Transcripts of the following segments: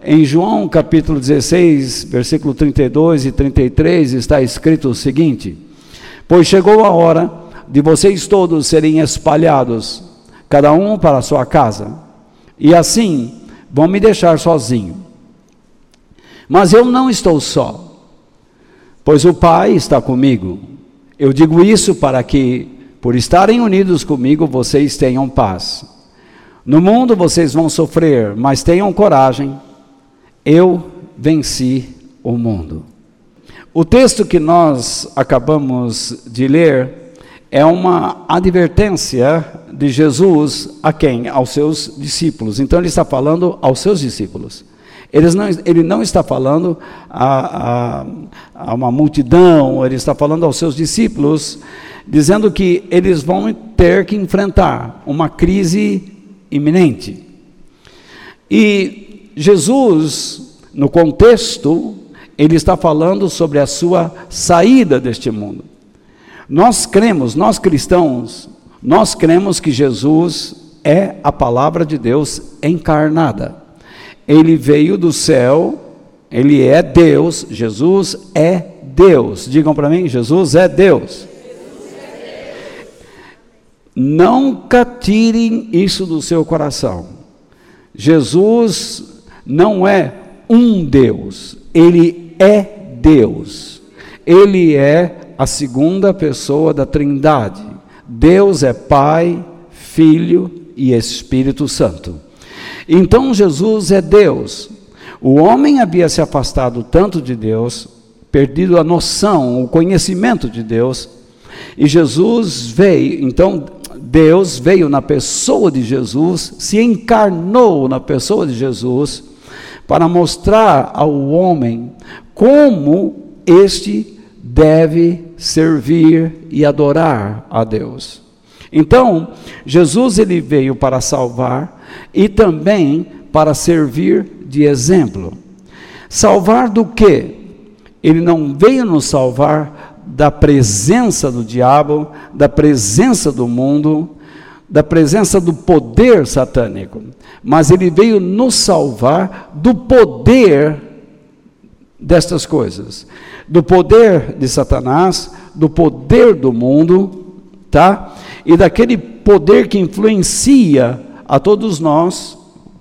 Em João capítulo 16, versículo 32 e 33, está escrito o seguinte: pois chegou a hora de vocês todos serem espalhados, cada um para a sua casa, e assim vão me deixar sozinho. Mas eu não estou só, pois o Pai está comigo. Eu digo isso para que, por estarem unidos comigo, vocês tenham paz. No mundo vocês vão sofrer, mas tenham coragem. Eu venci o mundo. O texto que nós acabamos de ler é uma advertência de Jesus a quem? Aos seus discípulos. Então ele está falando aos seus discípulos. Ele não está falando a uma multidão, ele está falando aos seus discípulos, dizendo que eles vão ter que enfrentar uma crise iminente. E Jesus, no contexto, ele está falando sobre a sua saída deste mundo. Nós cristãos, nós cremos que Jesus é a palavra de Deus encarnada. Ele veio do céu, ele é Deus, Jesus é Deus. Digam para mim, Jesus é Deus. Nunca tirem isso do seu coração. Jesus não é um Deus, ele é Deus. Ele é a segunda pessoa da Trindade. Deus é Pai, Filho e Espírito Santo. Então Jesus é Deus. O homem havia se afastado tanto de Deus, perdido a noção, o conhecimento de Deus, e Jesus veio. Então Deus veio na pessoa de Jesus, se encarnou na pessoa de Jesus, para mostrar ao homem como este deve servir e adorar a Deus. Então, Jesus ele veio para salvar e também para servir de exemplo. Salvar do quê? Ele não veio nos salvar da presença do diabo, da presença do mundo, da presença do poder satânico, mas ele veio nos salvar do poder destas coisas, do poder de Satanás, do poder do mundo, tá? E daquele poder que influencia a todos nós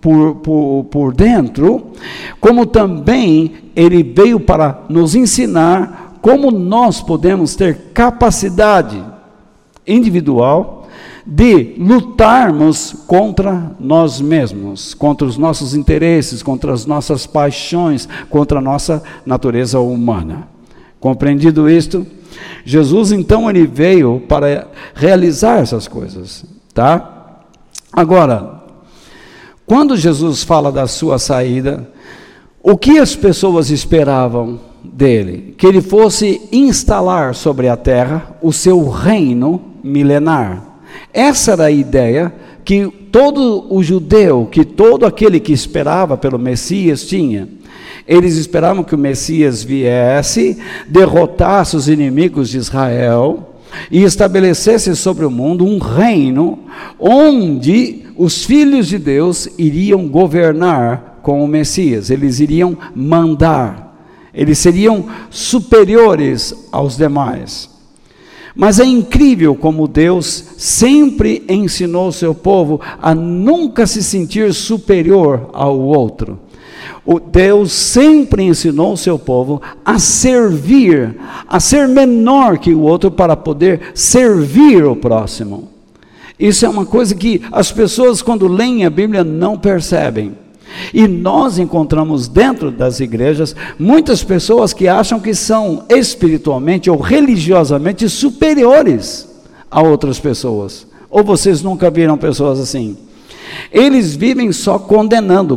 por dentro, como também ele veio para nos ensinar como nós podemos ter capacidade individual de lutarmos contra nós mesmos, contra os nossos interesses, contra as nossas paixões, contra a nossa natureza humana. Compreendido isto, Jesus então ele veio para realizar essas coisas, tá? Agora, quando Jesus fala da sua saída, o que as pessoas esperavam dele? Que ele fosse instalar sobre a terra o seu reino milenar. Essa era a ideia que todo o judeu, que todo aquele que esperava pelo Messias tinha. Eles esperavam que o Messias viesse, derrotasse os inimigos de Israel e estabelecesse sobre o mundo um reino onde os filhos de Deus iriam governar com o Messias. Eles iriam mandar, eles seriam superiores aos demais. Mas é incrível como Deus sempre ensinou o seu povo a nunca se sentir superior ao outro. O Deus sempre ensinou o seu povo a servir, a ser menor que o outro para poder servir o próximo. Isso é uma coisa que as pessoas quando leem a Bíblia não percebem. E nós encontramos dentro das igrejas muitas pessoas que acham que são espiritualmente ou religiosamente superiores a outras pessoas. Ou vocês nunca viram pessoas assim? Eles vivem só condenando,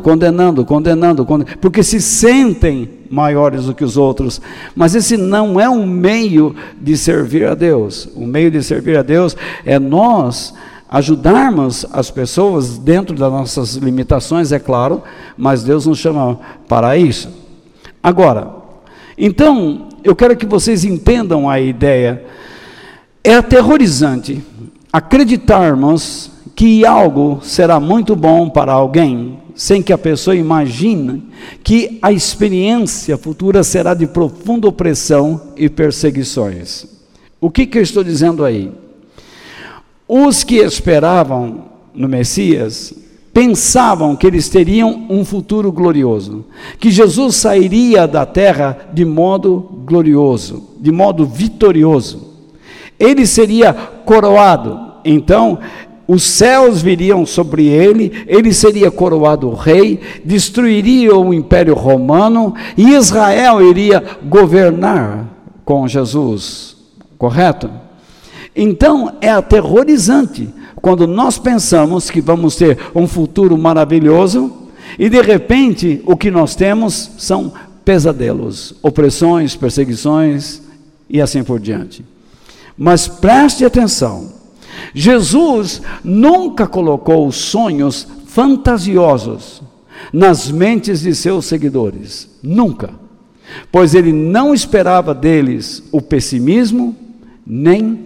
porque se sentem maiores do que os outros. Mas esse não é um meio de servir a Deus. O meio de servir a Deus é nós ajudarmos as pessoas dentro das nossas limitações, é claro, mas Deus nos chama para isso. Agora, então, eu quero que vocês entendam a ideia. É aterrorizante acreditarmos que algo será muito bom para alguém sem que a pessoa imagine que a experiência futura será de profunda opressão e perseguições. O que eu estou dizendo aí? Os que esperavam no Messias pensavam que eles teriam um futuro glorioso, que Jesus sairia da terra de modo glorioso, de modo vitorioso. Ele seria coroado, então os céus viriam sobre ele, ele seria coroado rei, destruiria o Império Romano e Israel iria governar com Jesus, correto? Então é aterrorizante quando nós pensamos que vamos ter um futuro maravilhoso e de repente o que nós temos são pesadelos, opressões, perseguições e assim por diante. Mas preste atenção, Jesus nunca colocou sonhos fantasiosos nas mentes de seus seguidores, nunca, pois ele não esperava deles o pessimismo nem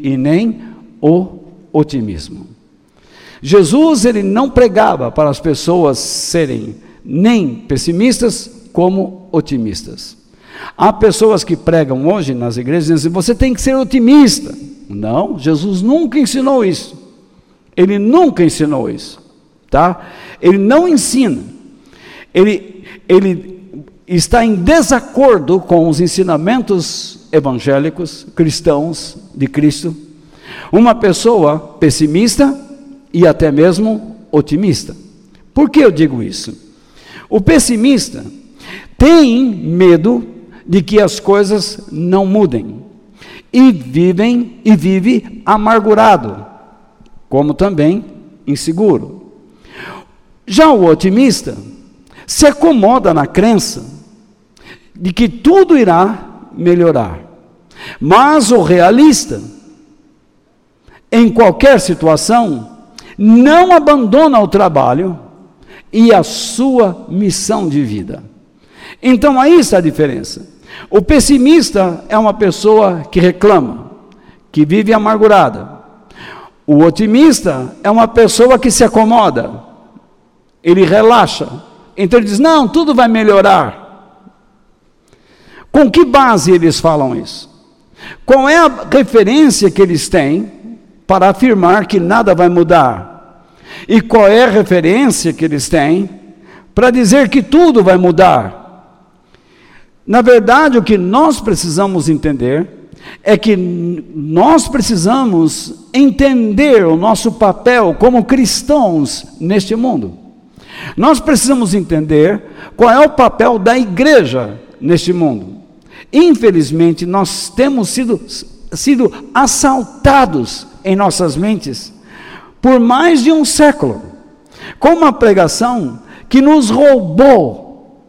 o otimismo. Jesus, ele não pregava para as pessoas serem nem pessimistas como otimistas. Há pessoas que pregam hoje nas igrejas dizendo assim, você tem que ser otimista. Não, Jesus nunca ensinou isso. Ele nunca ensinou isso, tá? Ele não ensina. Ele está em desacordo com os ensinamentos evangélicos, cristãos de Cristo. Uma pessoa pessimista e até mesmo otimista. Por que eu digo isso? O pessimista tem medo de que as coisas não mudem e vive amargurado, como também inseguro. Já o otimista se acomoda na crença de que tudo irá melhorar. Mas o realista, em qualquer situação, não abandona o trabalho e a sua missão de vida. Então aí está a diferença. O pessimista é uma pessoa que reclama, que vive amargurada. O otimista é uma pessoa que se acomoda, ele relaxa. Então ele diz, não, tudo vai melhorar. Com que base eles falam isso? Qual é a referência que eles têm para afirmar que nada vai mudar? E qual é a referência que eles têm para dizer que tudo vai mudar? Na verdade, o que nós precisamos entender é que nós precisamos entender o nosso papel como cristãos neste mundo. Nós precisamos entender qual é o papel da igreja neste mundo. Infelizmente, nós temos sido assaltados em nossas mentes por mais de um século, com uma pregação que nos roubou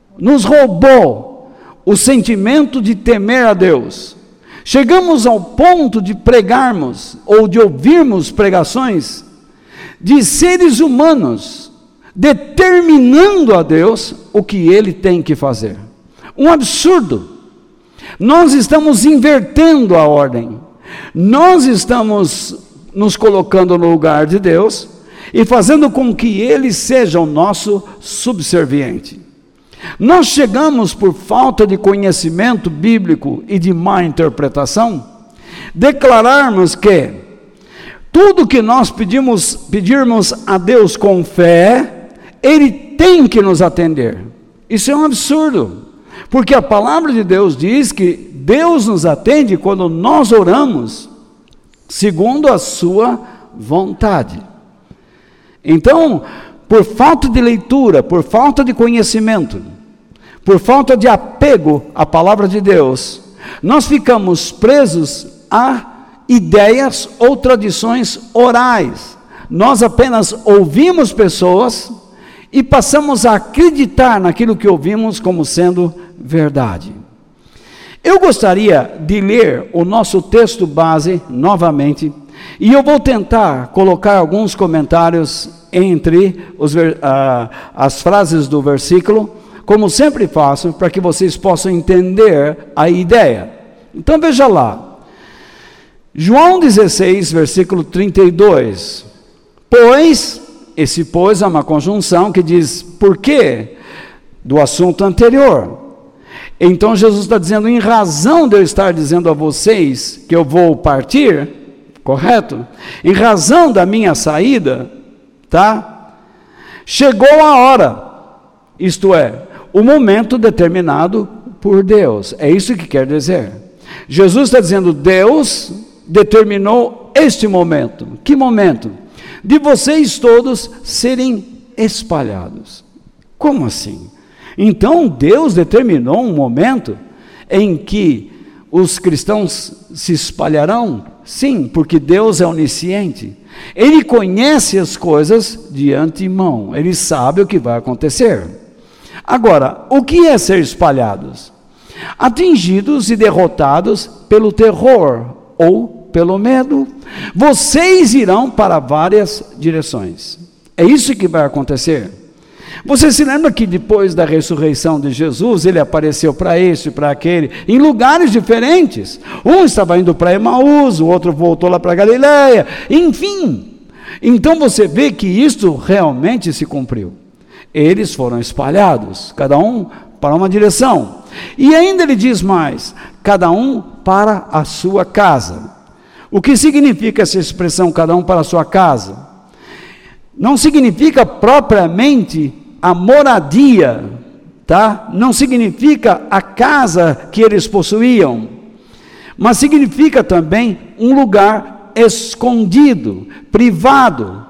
o sentimento de temer a Deus. Chegamos ao ponto de pregarmos ou de ouvirmos pregações de seres humanos determinando a Deus o que ele tem que fazer. Um absurdo. Nós estamos invertendo a ordem. Nós estamos nos colocando no lugar de Deus e fazendo com que ele seja o nosso subserviente. Nós chegamos, por falta de conhecimento bíblico e de má interpretação, declararmos que tudo que nós pedirmos a Deus com fé, ele tem que nos atender. Isso é um absurdo, porque a palavra de Deus diz que Deus nos atende quando nós oramos segundo a sua vontade. Então, por falta de leitura, por falta de conhecimento, por falta de apego à palavra de Deus, nós ficamos presos a ideias ou tradições orais. Nós apenas ouvimos pessoas e passamos a acreditar naquilo que ouvimos como sendo verdade. Eu gostaria de ler o nosso texto base novamente, e eu vou tentar colocar alguns comentários entre as frases do versículo, como sempre faço, para que vocês possam entender a ideia. Então veja lá, João 16, versículo 32, pois esse pois é uma conjunção que diz por quê do assunto anterior. Então Jesus está dizendo, em razão de eu estar dizendo a vocês que eu vou partir, correto? Em razão da minha saída, tá? Chegou a hora, isto é, o momento determinado por Deus. É isso que quer dizer. Jesus está dizendo, Deus determinou este momento. Que momento? De vocês todos serem espalhados. Como assim? Então Deus determinou um momento em que os cristãos se espalharão? Sim, porque Deus é onisciente. Ele conhece as coisas de antemão. Ele sabe o que vai acontecer. Agora, o que é ser espalhados? Atingidos e derrotados pelo terror ou pelo medo, vocês irão para várias direções. É isso que vai acontecer. Você se lembra que depois da ressurreição de Jesus, ele apareceu para esse e para aquele, em lugares diferentes. Um estava indo para Emaús, o outro voltou lá para Galileia, enfim. Então você vê que isto realmente se cumpriu. Eles foram espalhados, cada um para uma direção. E ainda ele diz mais, cada um para a sua casa. O que significa essa expressão, cada um para a sua casa? Não significa propriamente a moradia, tá? Não significa a casa que eles possuíam, mas significa também um lugar escondido, privado,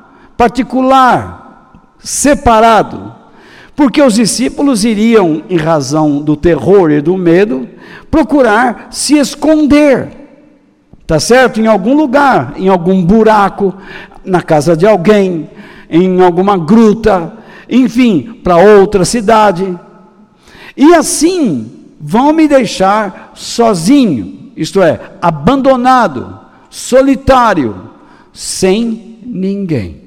particular, separado, porque os discípulos iriam, em razão do terror e do medo, procurar se esconder, tá certo? Em algum lugar, em algum buraco, na casa de alguém, em alguma gruta, enfim, para outra cidade, e assim vão me deixar sozinho, isto é, abandonado, solitário, sem ninguém.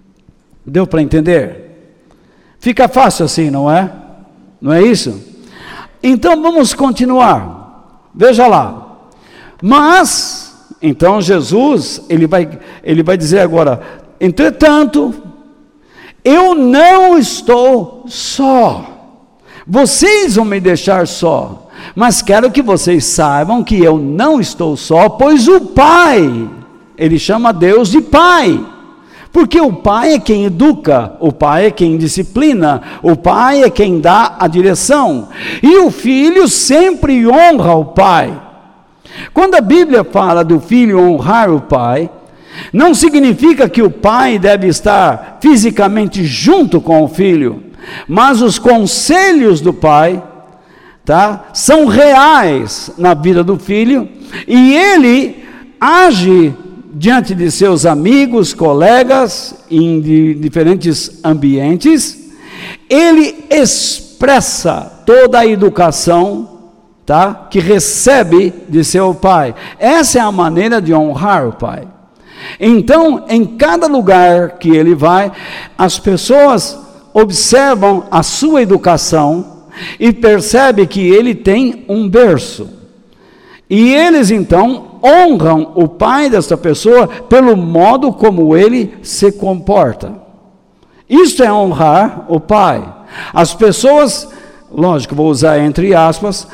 Deu para entender? Fica fácil assim, não é? Não é isso? Então vamos continuar, veja lá, mas, então Jesus, ele vai dizer agora, entretanto, eu não estou só, vocês vão me deixar só, mas quero que vocês saibam que eu não estou só, pois o Pai, ele chama Deus de Pai, porque o Pai é quem educa, o Pai é quem disciplina, o Pai é quem dá a direção, e o Filho sempre honra o Pai. Quando a Bíblia fala do Filho honrar o Pai, não significa que o pai deve estar fisicamente junto com o filho, mas os conselhos do pai, tá, são reais na vida do filho, e ele age diante de seus amigos, colegas, em diferentes ambientes, ele expressa toda a educação, tá, que recebe de seu pai. Essa é a maneira de honrar o pai. Então, em cada lugar que ele vai, as pessoas observam a sua educação e percebem que ele tem um berço. E eles então honram o pai desta pessoa pelo modo como ele se comporta. Isso é honrar o pai. As pessoas, lógico, vou usar entre aspas,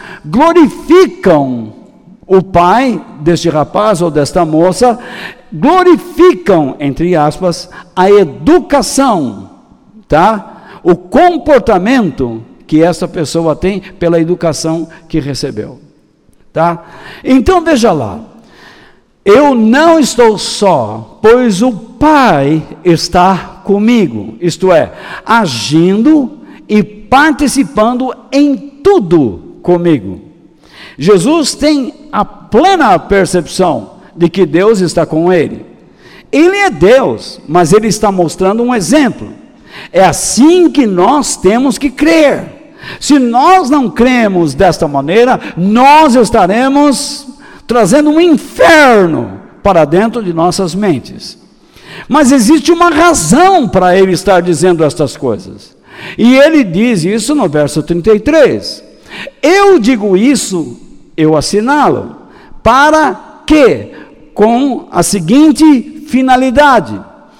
glorificam o pai deste rapaz ou desta moça, glorificam, entre aspas, a educação, tá? O comportamento que essa pessoa tem pela educação que recebeu, tá? Então veja lá, eu não estou só, pois o Pai está comigo, isto é, agindo e participando em tudo comigo. Jesus tem a plena percepção de que Deus está com ele. Ele é Deus, mas ele está mostrando um exemplo. É assim que nós temos que crer. Se nós não cremos desta maneira, nós estaremos trazendo um inferno para dentro de nossas mentes. Mas existe uma razão para ele estar dizendo estas coisas. E ele diz isso no verso 33. Eu digo isso, eu assinalo, para que, com a seguinte finalidade,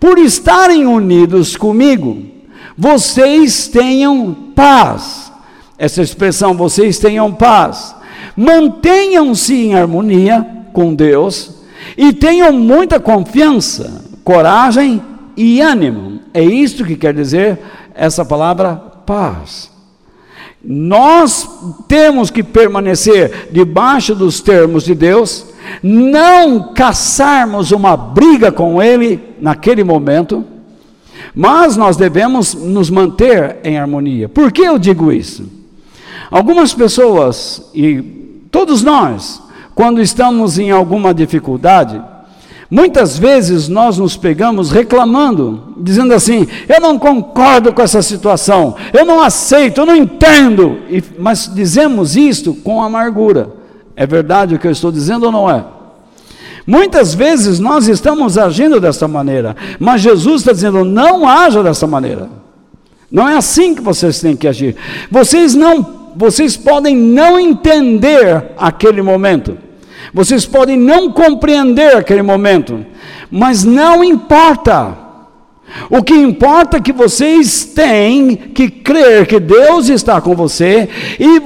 por estarem unidos comigo, vocês tenham paz. Essa expressão, vocês tenham paz. Mantenham-se em harmonia com Deus e tenham muita confiança, coragem e ânimo. É isto que quer dizer essa palavra paz. Nós temos que permanecer debaixo dos termos de Deus, não caçarmos uma briga com Ele naquele momento, mas nós devemos nos manter em harmonia. Por que eu digo isso? Algumas pessoas, e todos nós, quando estamos em alguma dificuldade, muitas vezes nós nos pegamos reclamando, dizendo assim: eu não concordo com essa situação, eu não aceito, eu não entendo, mas dizemos isto com amargura. É verdade o que eu estou dizendo ou não é? Muitas vezes nós estamos agindo dessa maneira, mas Jesus está dizendo: não haja dessa maneira, não é assim que vocês têm que agir. Vocês podem não entender aquele momento, vocês podem não compreender aquele momento, mas não importa. O que importa é que vocês têm que crer que Deus está com você, e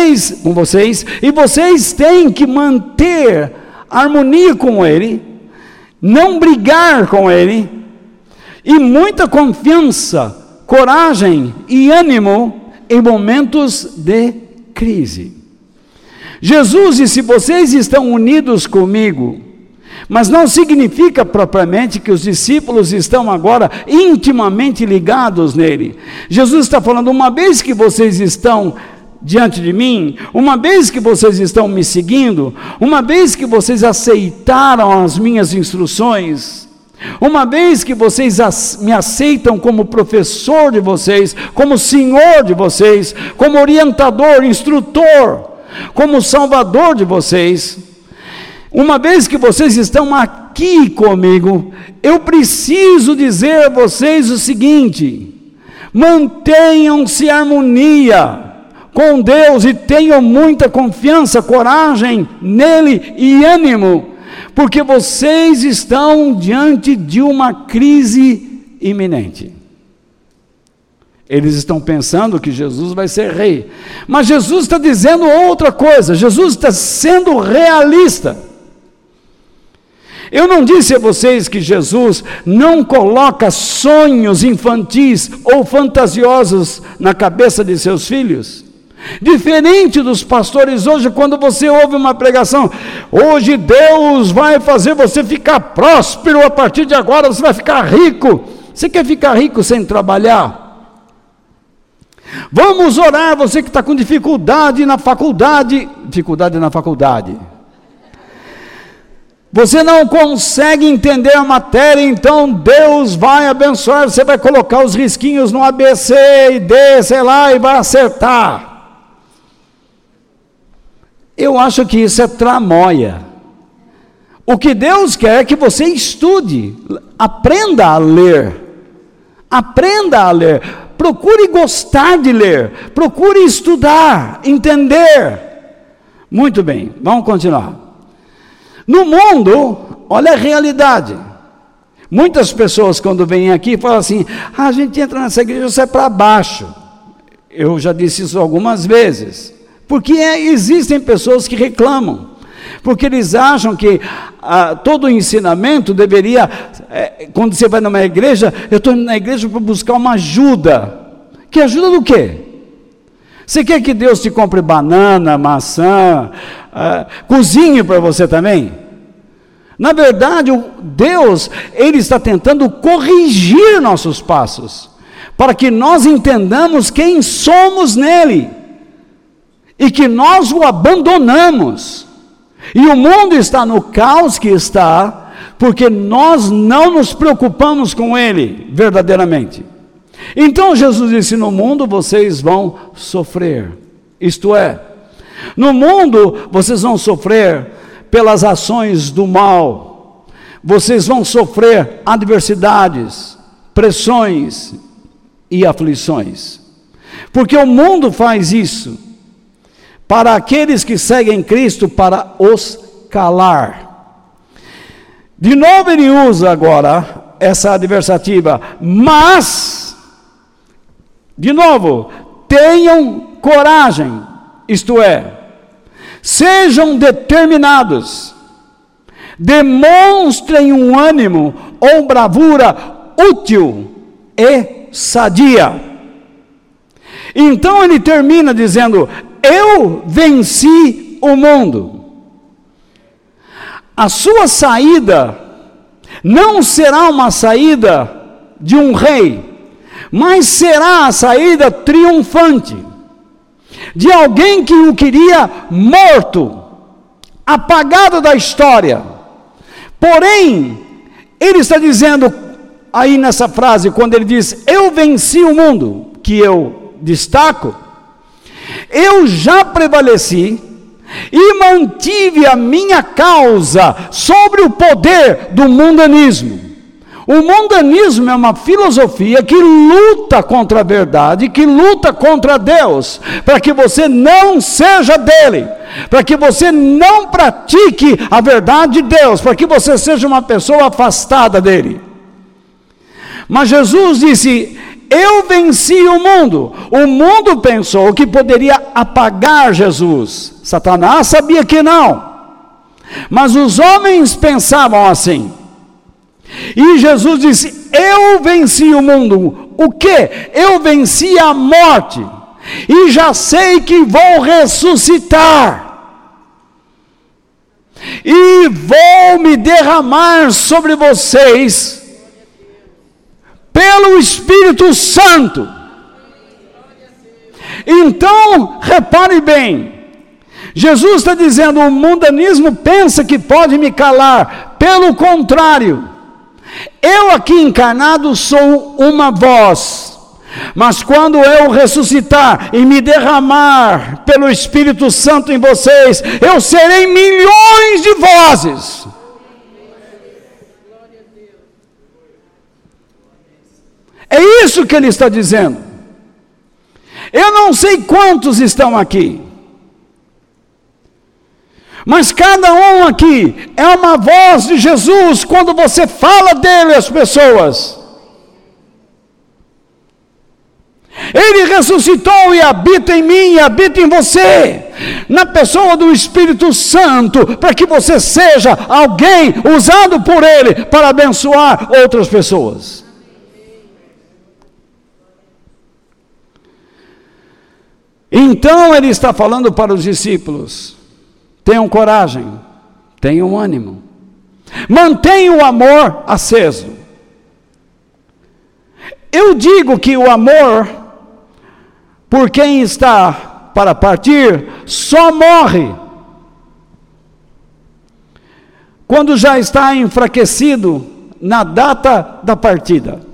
vocês têm que manter harmonia com Ele, não brigar com Ele, e muita confiança, coragem e ânimo em momentos de crise. Jesus disse: vocês estão unidos comigo, mas não significa propriamente que os discípulos estão agora intimamente ligados nele. Jesus está falando: uma vez que vocês estão diante de mim, uma vez que vocês estão me seguindo, uma vez que vocês aceitaram as minhas instruções, uma vez que vocês me aceitam como professor de vocês, como senhor de vocês, como orientador, instrutor, como salvador de vocês, uma vez que vocês estão aqui comigo, eu preciso dizer a vocês o seguinte: mantenham-se em harmonia com Deus e tenham muita confiança, coragem nele e ânimo, porque vocês estão diante de uma crise iminente. Eles estão pensando que Jesus vai ser rei, mas Jesus está dizendo outra coisa. Jesus está sendo realista. Eu não disse a vocês que Jesus não coloca sonhos infantis ou fantasiosos na cabeça de seus filhos? Diferente dos pastores hoje, quando você ouve uma pregação: hoje Deus vai fazer você ficar próspero, a partir de agora você vai ficar rico. Você quer ficar rico sem trabalhar? Vamos orar, você que está com dificuldade na faculdade. Você não consegue entender a matéria, então Deus vai abençoar, você vai colocar os risquinhos no ABC e D, sei lá, e vai acertar. Eu acho que isso é tramóia. O que Deus quer é que você estude, aprenda a ler, procure gostar de ler, procure estudar, entender. Muito bem, vamos continuar. No mundo, olha a realidade. Muitas pessoas, quando vêm aqui, falam assim: a gente entra nessa igreja, sai para baixo. Eu já disse isso algumas vezes. Porque existem pessoas que reclamam, porque eles acham que todo o ensinamento deveria, quando você vai numa igreja, eu estou indo na igreja para buscar uma ajuda. Que ajuda do quê? Você quer que Deus te compre banana, maçã, cozinhe para você também? Na verdade, Deus, Ele está tentando corrigir nossos passos, para que nós entendamos quem somos nele, e que nós o abandonamos, e o mundo está no caos que está, porque nós não nos preocupamos com ele, verdadeiramente. Então Jesus disse: no mundo vocês vão sofrer, isto é, no mundo vocês vão sofrer pelas ações do mal, vocês vão sofrer adversidades, pressões e aflições, porque o mundo faz isso para aqueles que seguem Cristo, para os calar. De novo ele usa agora essa adversativa, mas, de novo, tenham coragem, isto é, sejam determinados, demonstrem um ânimo ou bravura útil e sadia. Então ele termina dizendo: eu venci o mundo. A sua saída não será uma saída de um rei, mas será a saída triunfante de alguém que o queria morto, apagado da história. Porém, ele está dizendo aí nessa frase, quando ele diz: eu venci o mundo, que eu destaco, eu já prevaleci e mantive a minha causa sobre o poder do mundanismo. O mundanismo é uma filosofia que luta contra a verdade, que luta contra Deus, para que você não seja dele, para que você não pratique a verdade de Deus, para que você seja uma pessoa afastada dele. Mas Jesus disse: eu venci o mundo. O mundo pensou que poderia apagar Jesus. Satanás sabia que não. Mas os homens pensavam assim. E Jesus disse: eu venci o mundo. O quê? Eu venci a morte. E já sei que vou ressuscitar. E vou me derramar sobre vocês pelo Espírito Santo. Então, repare bem, Jesus está dizendo: o mundanismo pensa que pode me calar. Pelo contrário, eu aqui encarnado sou uma voz, mas quando eu ressuscitar e me derramar pelo Espírito Santo em vocês, eu serei milhões de vozes. É isso que ele está dizendo. Eu não sei quantos estão aqui, mas cada um aqui é uma voz de Jesus quando você fala dele às pessoas. Ele ressuscitou e habita em mim e habita em você, na pessoa do Espírito Santo, para que você seja alguém usado por ele para abençoar outras pessoas. Então ele está falando para os discípulos: tenham coragem, tenham ânimo, mantenham o amor aceso. Eu digo que o amor por quem está para partir só morre quando já está enfraquecido na data da partida.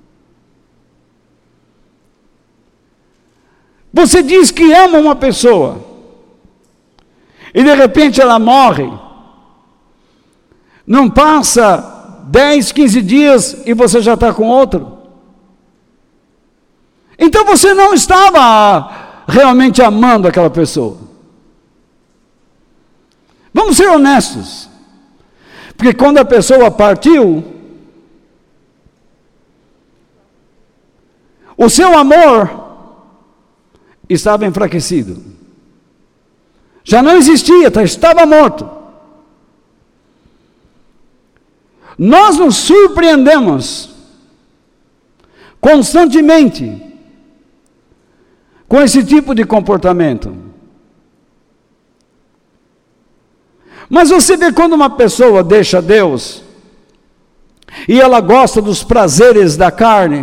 Você diz que ama uma pessoa e de repente ela morre. Não passa 10, 15 dias e você já está com outro. Então você não estava realmente amando aquela pessoa. Vamos ser honestos. Porque quando a pessoa partiu, o seu amor estava enfraquecido. Já não existia, estava morto. Nós nos surpreendemos constantemente com esse tipo de comportamento. Mas você vê quando uma pessoa deixa Deus e ela gosta dos prazeres da carne,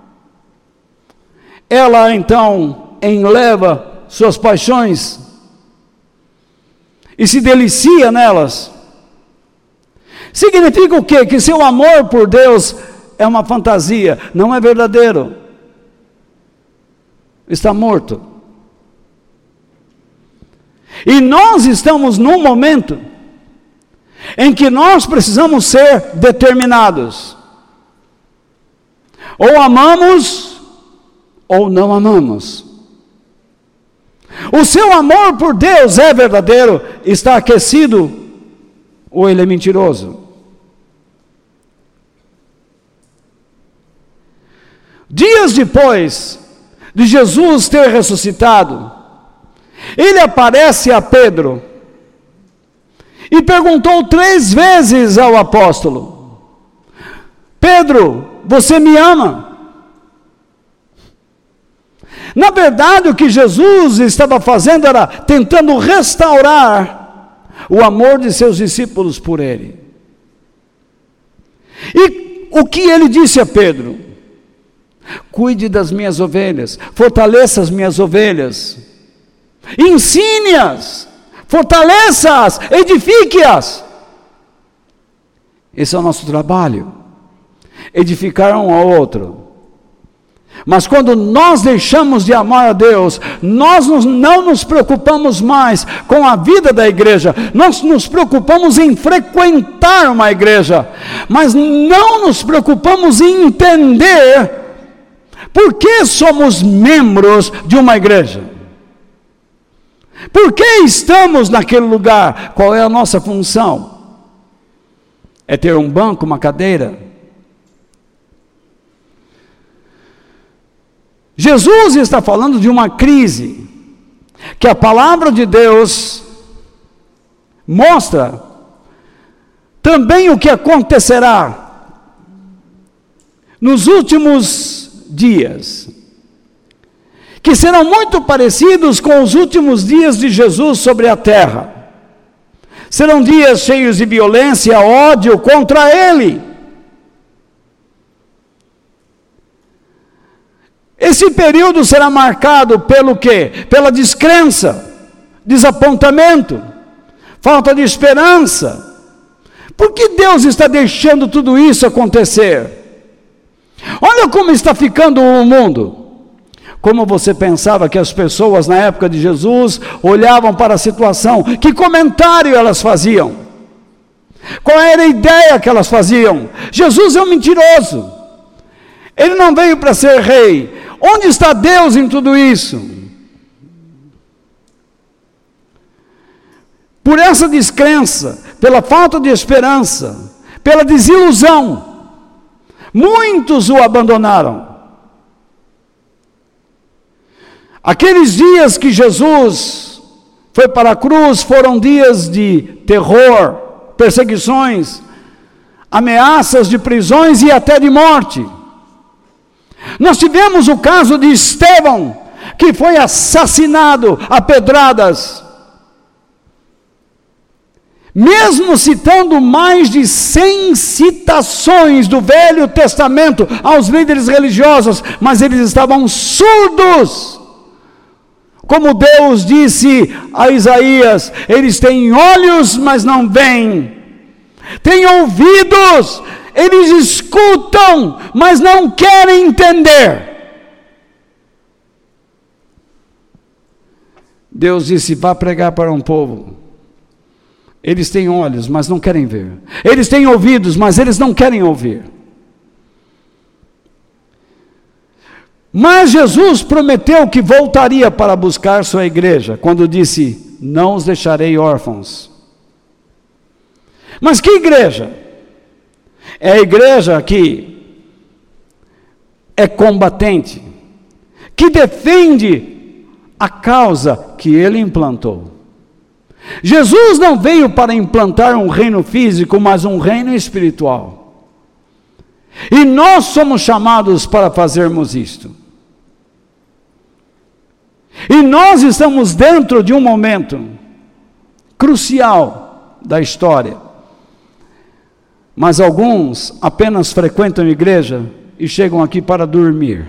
ela então enleva suas paixões e se delicia nelas. Significa o quê? Que seu amor por Deus é uma fantasia, não é verdadeiro. Está morto. E nós estamos num momento em que nós precisamos ser determinados. Ou amamos, ou não amamos. O seu amor por Deus é verdadeiro, está aquecido, ou ele é mentiroso? Dias depois de Jesus ter ressuscitado, ele aparece a Pedro e perguntou 3 vezes ao apóstolo: Pedro, você me ama? Na verdade, o que Jesus estava fazendo era tentando restaurar o amor de seus discípulos por ele. E o que ele disse a Pedro? Cuide das minhas ovelhas, fortaleça as minhas ovelhas, ensine-as, fortaleça-as, edifique-as. Esse é o nosso trabalho, edificar um ao outro. Mas quando nós deixamos de amar a Deus, nós não nos preocupamos mais com a vida da igreja, nós nos preocupamos em frequentar uma igreja, mas não nos preocupamos em entender por que somos membros de uma igreja. Por que estamos naquele lugar? Qual é a nossa função? É ter um banco, uma cadeira? Jesus está falando de uma crise que a palavra de Deus mostra também o que acontecerá nos últimos dias, que serão muito parecidos com os últimos dias de Jesus sobre a terra. Serão dias cheios de violência, ódio contra Ele. Esse período será marcado pelo quê? Pela descrença, desapontamento, falta de esperança. Por que Deus está deixando tudo isso acontecer? Olha como está ficando o mundo. Como você pensava que as pessoas na época de Jesus olhavam para a situação? Que comentário elas faziam? Qual era a ideia que elas faziam? Jesus é um mentiroso. Ele não veio para ser rei. Onde está Deus em tudo isso? Por essa descrença, pela falta de esperança, pela desilusão, muitos o abandonaram. Aqueles dias que Jesus foi para a cruz foram dias de terror, perseguições, ameaças de prisões e até de morte. Nós tivemos o caso de Estevão, que foi assassinado a pedradas. Mesmo citando mais de 100 citações do Velho Testamento aos líderes religiosos, mas eles estavam surdos. Como Deus disse a Isaías, eles têm olhos, mas não veem. Têm ouvidos, eles escutam, mas não querem entender. Deus disse: vá pregar para um povo. Eles têm olhos, mas não querem ver. Eles têm ouvidos, mas eles não querem ouvir. Mas Jesus prometeu que voltaria para buscar sua igreja, quando disse: não os deixarei órfãos. Mas que igreja? É a igreja que é combatente, que defende a causa que ele implantou. Jesus não veio para implantar um reino físico, mas um reino espiritual. E nós somos chamados para fazermos isto. E nós estamos dentro de um momento crucial da história. Mas alguns apenas frequentam a igreja e chegam aqui para dormir.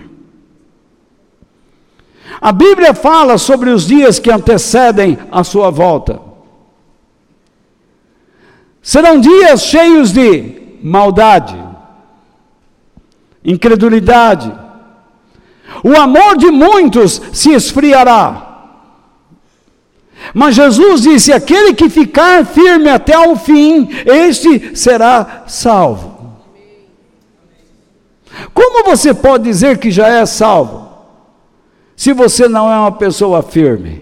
A Bíblia fala sobre os dias que antecedem a sua volta. Serão dias cheios de maldade, incredulidade. O amor de muitos se esfriará. Mas Jesus disse: aquele que ficar firme até o fim, este será salvo. Como você pode dizer que já é salvo, se você não é uma pessoa firme?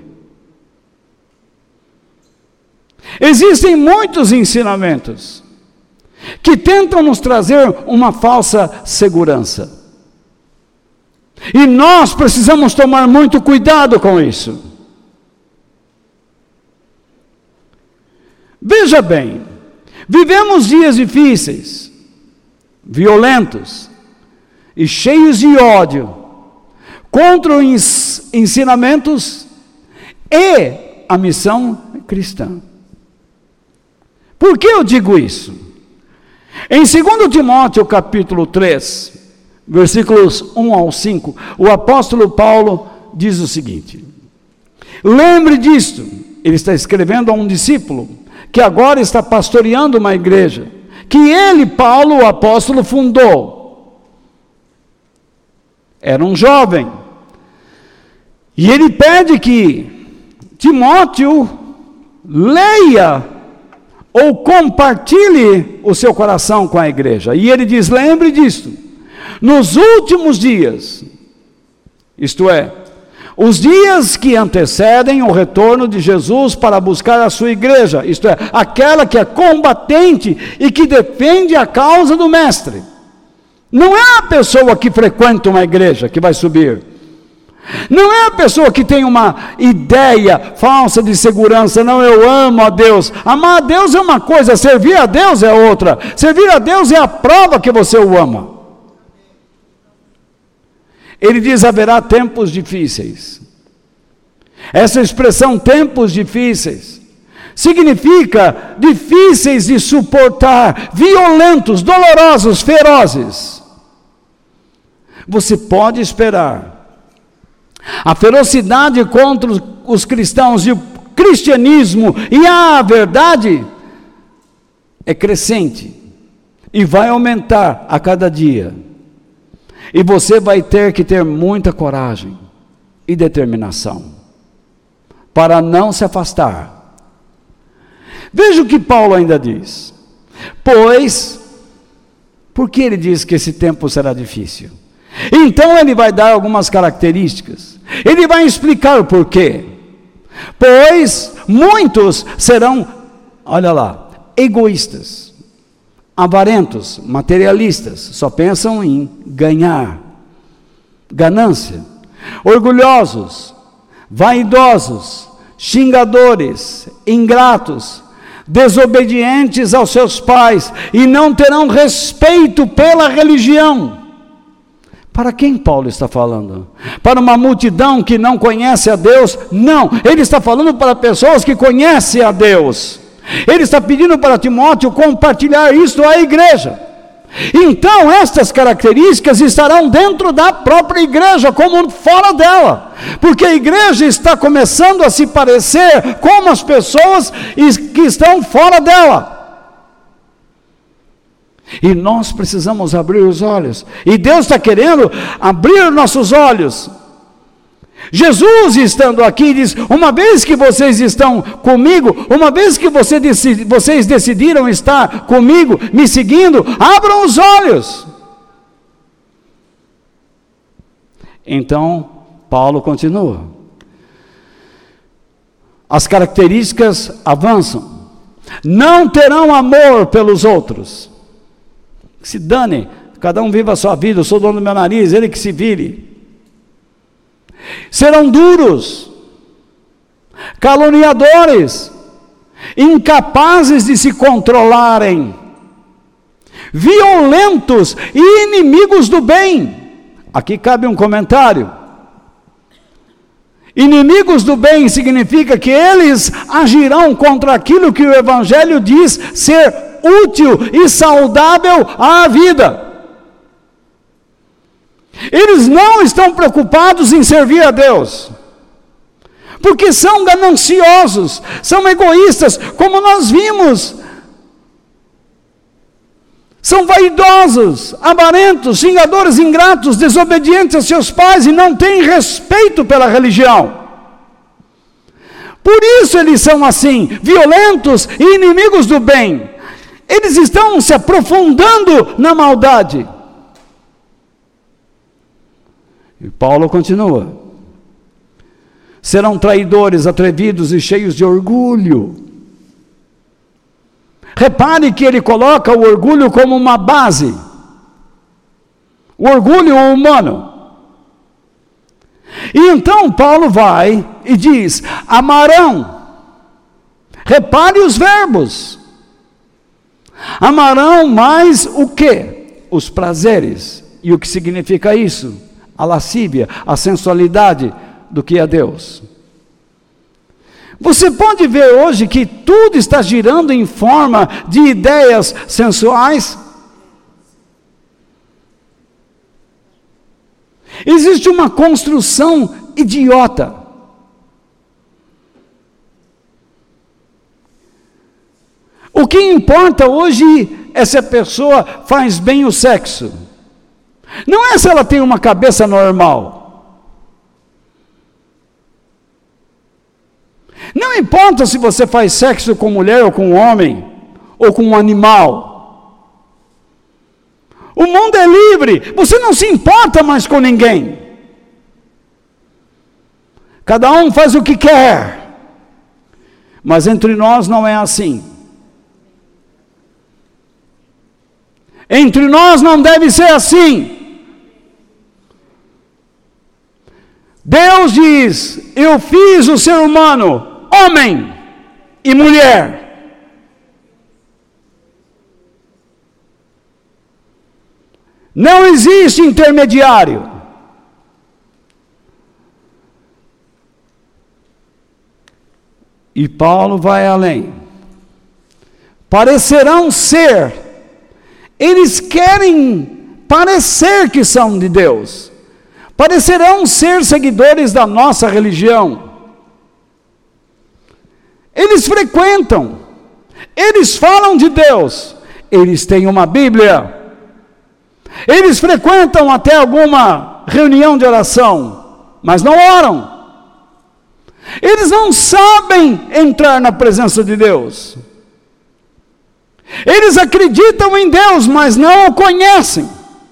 Existem muitos ensinamentos que tentam nos trazer uma falsa segurança. E nós precisamos tomar muito cuidado com isso. Veja bem, vivemos dias difíceis, violentos e cheios de ódio contra os ensinamentos e a missão cristã. Por que eu digo isso? Em 2 Timóteo capítulo 3, versículos 1 ao 5, o apóstolo Paulo diz o seguinte: lembre disto, ele está escrevendo a um discípulo que agora está pastoreando uma igreja, que ele, Paulo, o apóstolo, fundou. Era um jovem, e ele pede que Timóteo leia ou compartilhe o seu coração com a igreja. E ele diz: lembre disto, nos últimos dias, isto é, os dias que antecedem o retorno de Jesus para buscar a sua igreja, isto é, aquela que é combatente e que defende a causa do mestre. Não é a pessoa que frequenta uma igreja que vai subir. Não é a pessoa que tem uma ideia falsa de segurança. Não, eu amo a Deus. Amar a Deus é uma coisa, servir a Deus é outra. Servir a Deus é a prova que você o ama. Ele diz: haverá tempos difíceis. Essa expressão tempos difíceis significa difíceis de suportar, violentos, dolorosos, ferozes. Você pode esperar a ferocidade contra os cristãos e o cristianismo e a verdade é crescente e vai aumentar a cada dia. E você vai ter que ter muita coragem e determinação para não se afastar. Veja o que Paulo ainda diz. Pois, por que ele diz que esse tempo será difícil? Então ele vai dar algumas características. Ele vai explicar o porquê. Pois muitos serão, olha lá, egoístas, avarentos, materialistas, só pensam em ganhar, ganância, orgulhosos, vaidosos, xingadores, ingratos, desobedientes aos seus pais, e não terão respeito pela religião. Para quem Paulo está falando? Para uma multidão que não conhece a Deus? Não, ele está falando para pessoas que conhecem a Deus. Ele está pedindo para Timóteo compartilhar isto à igreja. Então estas características estarão dentro da própria igreja, como fora dela, porque a igreja está começando a se parecer com as pessoas que estão fora dela. E nós precisamos abrir os olhos, e Deus está querendo abrir nossos olhos. Jesus estando aqui diz: uma vez que vocês estão comigo, uma vez que vocês decidiram estar comigo, me seguindo, abram os olhos. Então Paulo continua, as características avançam, não terão amor pelos outros, que se dane, cada um viva a sua vida, eu sou dono do meu nariz, ele que se vire. Serão duros, caluniadores, incapazes de se controlarem, violentos e inimigos do bem. Aqui cabe um comentário. Inimigos do bem significa que eles agirão contra aquilo que o Evangelho diz ser útil e saudável à vida. Eles não estão preocupados em servir a Deus, porque são gananciosos, são egoístas, como nós vimos. São vaidosos, avarentos, xingadores, ingratos, desobedientes a seus pais e não têm respeito pela religião. Por isso eles são assim, violentos e inimigos do bem. Eles estão se aprofundando na maldade. E Paulo continua: serão traidores, atrevidos e cheios de orgulho. Repare que ele coloca o orgulho como uma base. O orgulho humano. E então Paulo vai e diz: amarão. Repare os verbos. Amarão mais o quê? Os prazeres. E o que significa isso? A lascívia, a sensualidade do que é Deus. Você pode ver hoje que tudo está girando em forma de ideias sensuais. Existe uma construção idiota. O que importa hoje é se a pessoa faz bem o sexo. Não é se ela tem uma cabeça normal. Não importa se você faz sexo com mulher ou com homem, ou com um animal. O mundo é livre, você não se importa mais com ninguém. Cada um faz o que quer. Mas entre nós não é assim. Entre nós não deve ser assim. Deus diz: eu fiz o ser humano, homem e mulher. Não existe intermediário. E Paulo vai além. Parecerão ser, eles querem parecer que são de Deus. Parecerão ser seguidores da nossa religião. Eles frequentam, eles falam de Deus, eles têm uma Bíblia, eles frequentam até alguma reunião de oração, mas não oram. Eles não sabem entrar na presença de Deus. Eles acreditam em Deus, mas não o conhecem.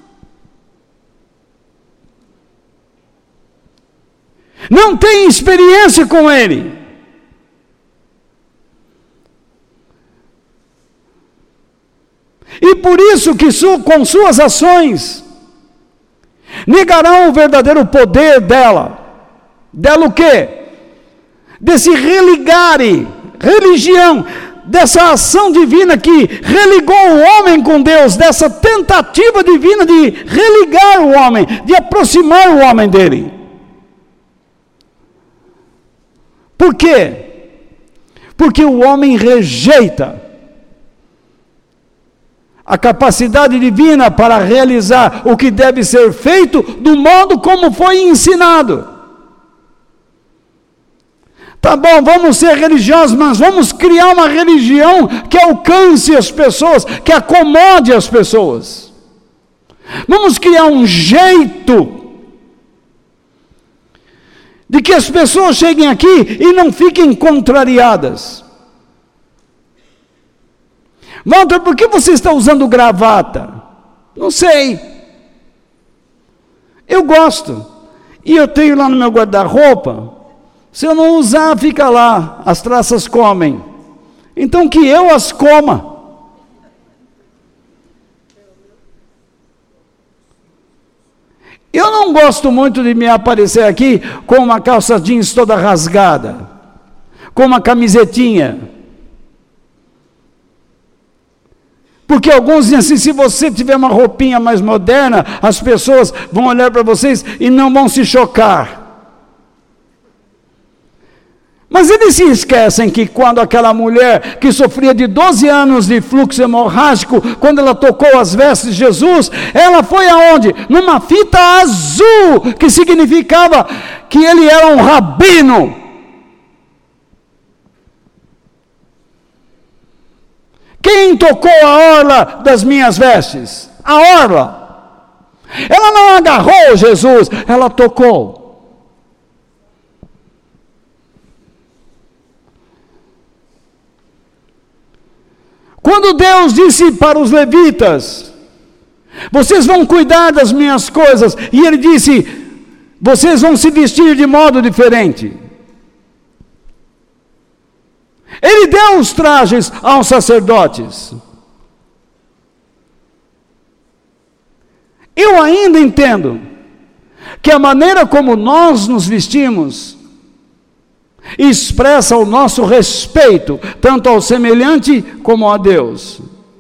Não têm experiência com Ele. E por isso que com suas ações negarão o verdadeiro poder dela. Dela o quê? Desse religião, dessa ação divina que religou o homem com Deus, dessa tentativa divina de religar o homem, de aproximar o homem dele. Por quê? Porque o homem rejeita a capacidade divina para realizar o que deve ser feito do modo como foi ensinado. Tá bom, vamos ser religiosos, mas vamos criar uma religião que alcance as pessoas, que acomode as pessoas. Vamos criar um jeito de que as pessoas cheguem aqui e não fiquem contrariadas. Walter, por que você está usando gravata? Não sei. Eu gosto. E eu tenho lá no meu guarda-roupa. Se eu não usar, fica lá. As traças comem. Então que eu as coma. Eu não gosto muito de me aparecer aqui com uma calça jeans toda rasgada. Com uma camisetinha. Porque alguns dizem assim, se você tiver uma roupinha mais moderna, as pessoas vão olhar para vocês e não vão se chocar. Mas eles se esquecem que quando aquela mulher que sofria de 12 anos de fluxo hemorrágico, quando ela tocou as vestes de Jesus, ela foi aonde? Numa fita azul, que significava que ele era um rabino. Quem tocou a orla das minhas vestes? A orla. Ela não agarrou Jesus, ela tocou. Quando Deus disse para os levitas, vocês vão cuidar das minhas coisas, e ele disse, vocês vão se vestir de modo diferente. Ele deu os trajes aos sacerdotes. Eu ainda entendo que a maneira como nós nos vestimos expressa o nosso respeito, tanto ao semelhante como a Deus.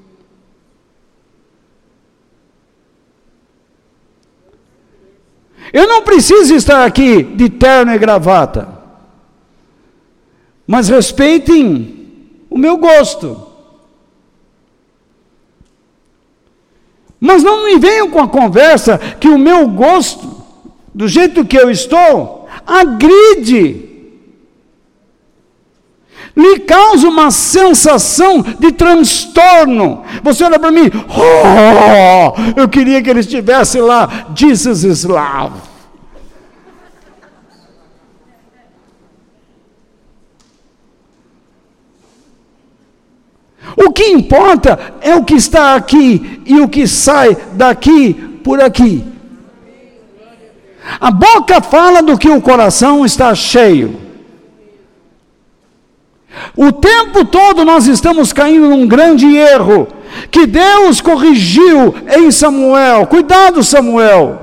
Eu não preciso estar aqui de terno e gravata, mas respeitem o meu gosto. Mas não me venham com a conversa que o meu gosto, do jeito que eu estou, agride, lhe causa uma sensação de transtorno. Você olha para mim, eu queria que ele estivesse lá, Jesus is love. O que importa é o que está aqui e o que sai daqui por aqui. A boca fala do que o coração está cheio. O tempo todo nós estamos caindo num grande erro, que Deus corrigiu em Samuel. Cuidado, Samuel.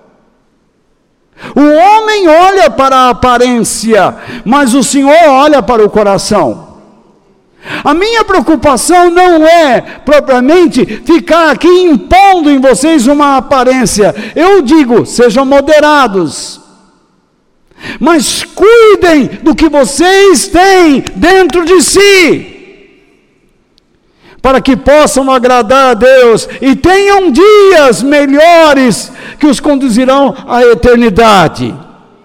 O homem olha para a aparência, mas o Senhor olha para o coração. A minha preocupação não é propriamente ficar aqui impondo em vocês uma aparência. Eu digo, sejam moderados, mas cuidem do que vocês têm dentro de si, para que possam agradar a Deus e tenham dias melhores que os conduzirão à eternidade.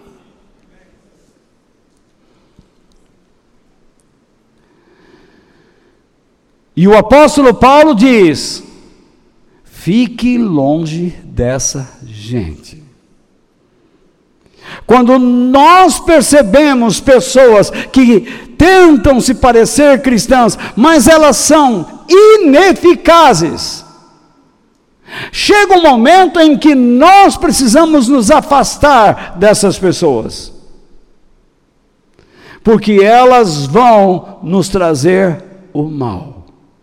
E o apóstolo Paulo diz: fique longe dessa gente. Quando nós percebemos pessoas que tentam se parecer cristãs, mas elas são ineficazes, chega um momento em que nós precisamos nos afastar dessas pessoas, porque elas vão nos trazer o mal.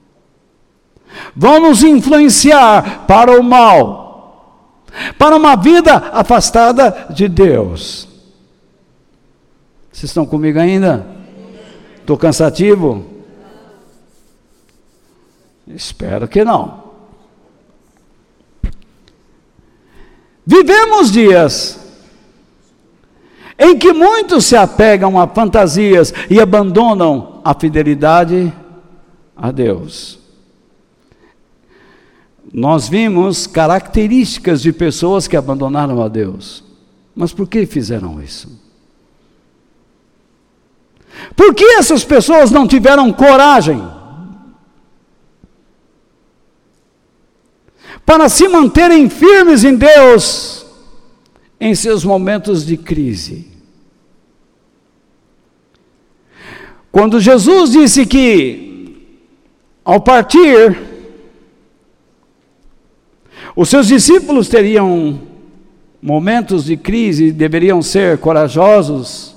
Vão nos influenciar para o mal, para uma vida afastada de Deus. Vocês estão comigo ainda? Estou cansativo? Espero que não. Vivemos dias em que muitos se apegam a fantasias e abandonam a fidelidade a Deus. Nós vimos características de pessoas que abandonaram a Deus. Mas por que fizeram isso? Por que essas pessoas não tiveram coragem para se manterem firmes em Deus em seus momentos de crise? Quando Jesus disse que, ao partir, os seus discípulos teriam momentos de crise e deveriam ser corajosos,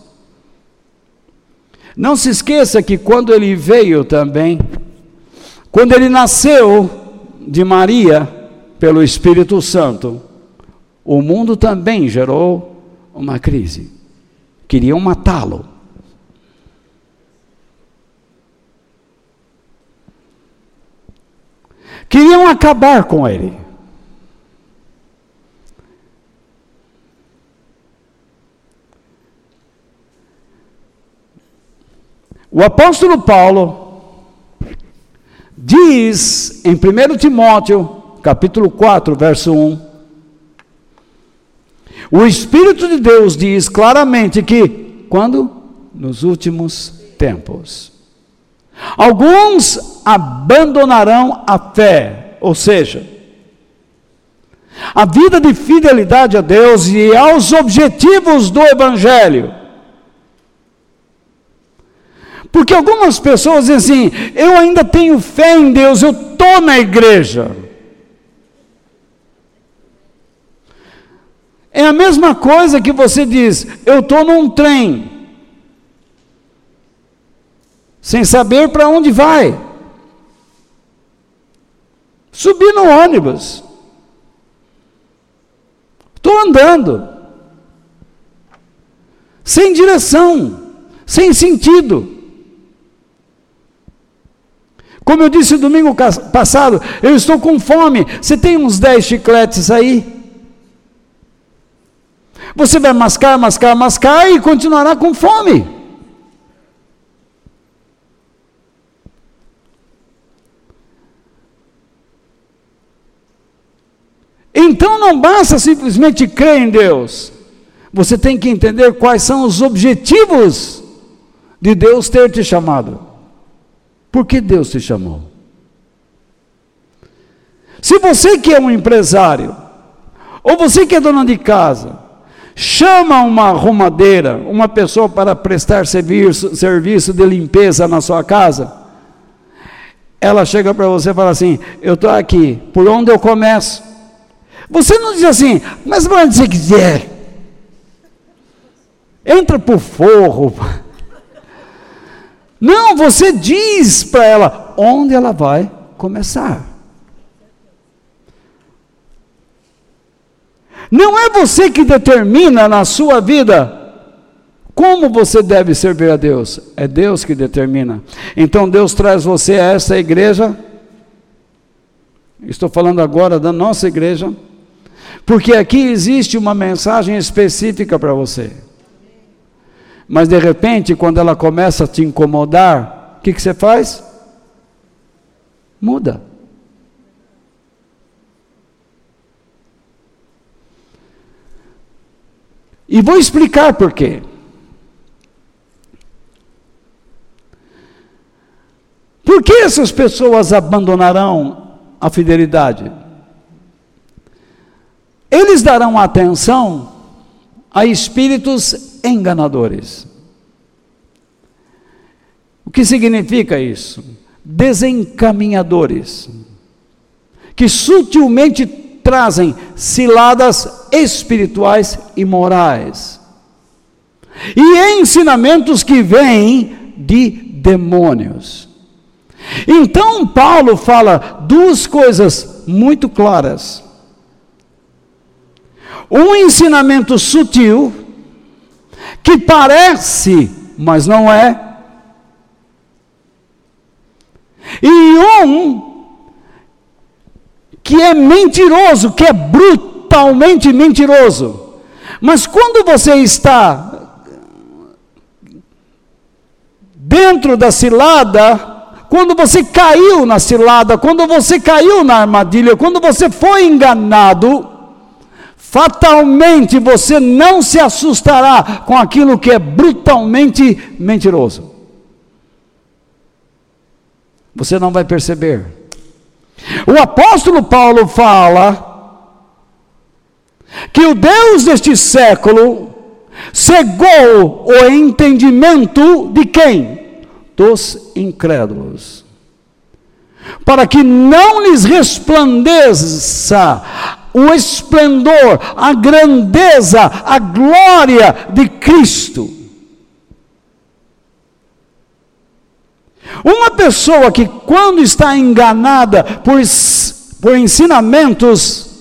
não se esqueça que quando ele veio também, quando ele nasceu de Maria pelo Espírito Santo, o mundo também gerou uma crise. Queriam matá-lo. Queriam acabar com ele. O apóstolo Paulo diz em 1 Timóteo, capítulo 4, verso 1, o Espírito de Deus diz claramente que, quando? Nos últimos tempos, alguns abandonarão a fé, ou seja, a vida de fidelidade a Deus e aos objetivos do Evangelho. Porque algumas pessoas dizem assim, eu ainda tenho fé em Deus, eu estou na igreja. É a mesma coisa que você diz, eu estou num trem, sem saber para onde vai. Subi no ônibus, estou andando, sem direção, sem sentido. Como eu disse domingo passado, eu estou com fome. Você tem uns 10 chicletes aí? Você vai mascar, mascar, mascar e continuará com fome. Então não basta simplesmente crer em Deus. Você tem que entender quais são os objetivos de Deus ter te chamado. Por que Deus te chamou? Se você que é um empresário, ou você que é dona de casa, chama uma arrumadeira, uma pessoa para prestar serviço de limpeza na sua casa, ela chega para você e fala assim: eu estou aqui, por onde eu começo? Você não diz assim: mas para onde você quiser, entra por forro. Não, você diz para ela onde ela vai começar. Não é você que determina na sua vida como você deve servir a Deus, é Deus que determina. Então Deus traz você a essa igreja, estou falando agora da nossa igreja, porque aqui existe uma mensagem específica para você. Mas de repente, quando ela começa a te incomodar, o que você faz? Muda. E vou explicar por quê. Por que essas pessoas abandonarão a fidelidade? Eles darão atenção a espíritos enganadores. O que significa isso? Desencaminhadores, que sutilmente trazem ciladas espirituais e morais, e ensinamentos que vêm de demônios. Então Paulo fala duas coisas muito claras: um ensinamento sutil, que parece, mas não é, e um que é mentiroso, que é brutalmente mentiroso. Mas quando você está dentro da cilada, quando você caiu na cilada, quando você caiu na armadilha, quando você foi enganado, fatalmente você não se assustará com aquilo que é brutalmente mentiroso. Você não vai perceber. O apóstolo Paulo fala que o Deus deste século cegou o entendimento de quem? Dos incrédulos, para que não lhes resplandeça o esplendor, a grandeza, a glória de Cristo. Uma pessoa que, quando está enganada por ensinamentos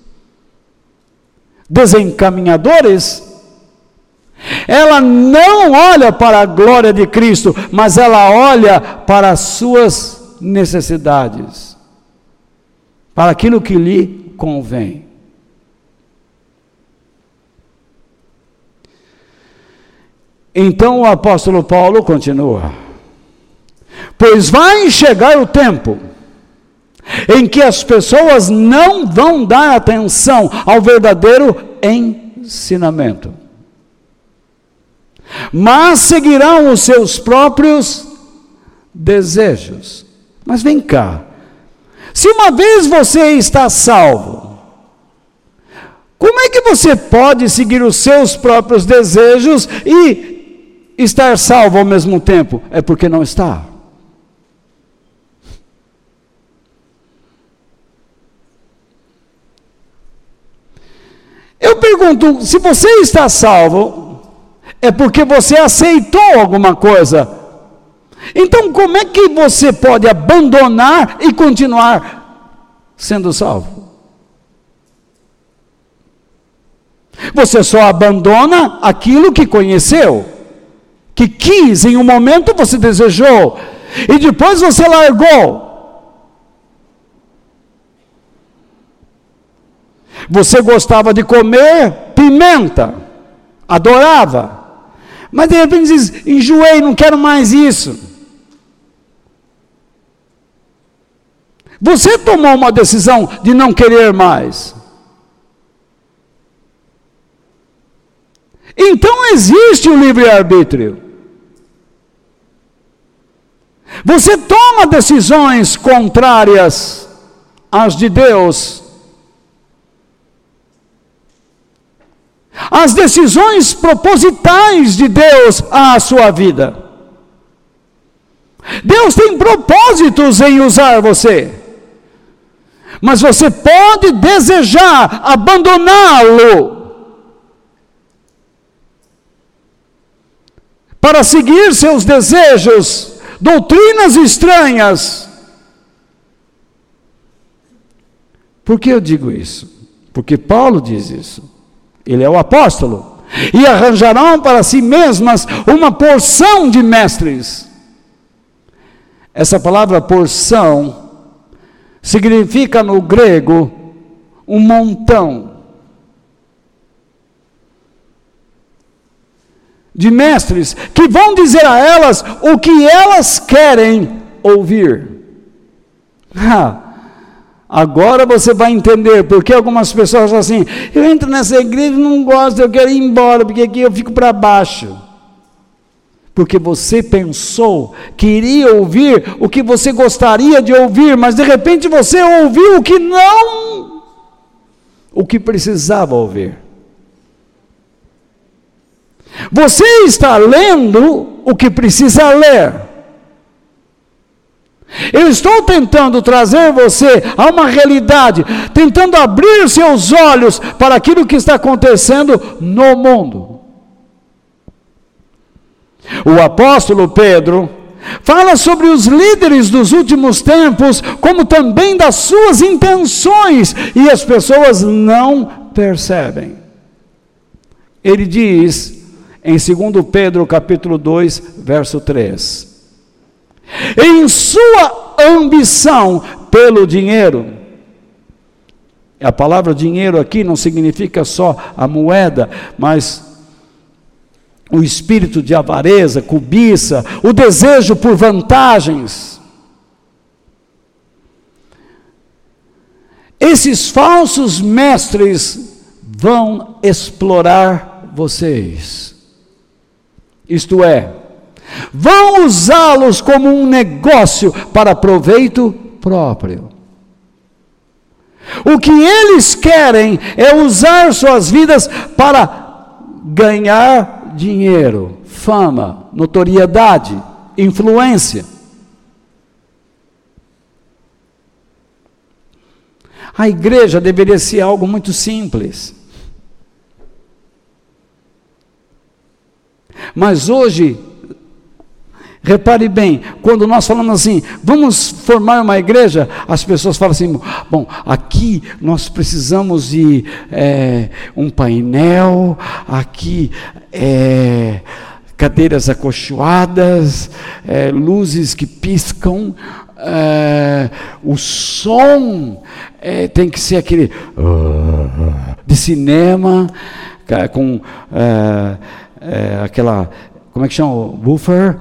desencaminhadores, ela não olha para a glória de Cristo, mas ela olha para as suas necessidades, para aquilo que lhe convém. Então o apóstolo Paulo continua: pois vai chegar o tempo em que as pessoas não vão dar atenção ao verdadeiro ensinamento, mas seguirão os seus próprios desejos. Mas vem cá, se uma vez você está salvo, como é que você pode seguir os seus próprios desejos e estar salvo ao mesmo tempo? É porque não está. Eu pergunto, se você está salvo, é porque você aceitou alguma coisa. Então, como é que você pode abandonar e continuar sendo salvo? Você só abandona aquilo que conheceu, que quis, em um momento você desejou, e depois você largou. Você gostava de comer pimenta, adorava, mas de repente diz, enjoei, não quero mais isso. Você tomou uma decisão de não querer mais. Então existe o livre-arbítrio. Você toma decisões contrárias às de Deus. As decisões propositais de Deus à sua vida. Deus tem propósitos em usar você. Mas você pode desejar abandoná-lo para seguir seus desejos, doutrinas estranhas. Por que eu digo isso? Porque Paulo diz isso. Ele é o apóstolo. E arranjarão para si mesmas uma porção de mestres. Essa palavra porção significa no grego um montão de mestres que vão dizer a elas o que elas querem ouvir. Agora você vai entender porque algumas pessoas falam assim, eu entro nessa igreja e não gosto, eu quero ir embora, porque aqui eu fico para baixo. Porque você pensou que iria ouvir o que você gostaria de ouvir, mas de repente você ouviu o que precisava ouvir. Você está lendo o que precisa ler. Eu estou tentando trazer você a uma realidade, tentando abrir seus olhos para aquilo que está acontecendo no mundo. O apóstolo Pedro fala sobre os líderes dos últimos tempos, como também das suas intenções, e as pessoas não percebem. Ele diz em 2 Pedro capítulo 2, verso 3, em sua ambição pelo dinheiro. A palavra dinheiro aqui não significa só a moeda, mas o espírito de avareza, cobiça, o desejo por vantagens. Esses falsos mestres vão explorar vocês. Isto é, vão usá-los como um negócio para proveito próprio. O que eles querem é usar suas vidas para ganhar dinheiro, fama, notoriedade, influência. A igreja deveria ser algo muito simples. Mas hoje, repare bem, quando nós falamos assim, vamos formar uma igreja, as pessoas falam assim, bom, aqui nós precisamos de um painel, aqui cadeiras acolchoadas, luzes que piscam, o som tem que ser aquele de cinema, com aquela, como é que chama? Woofer,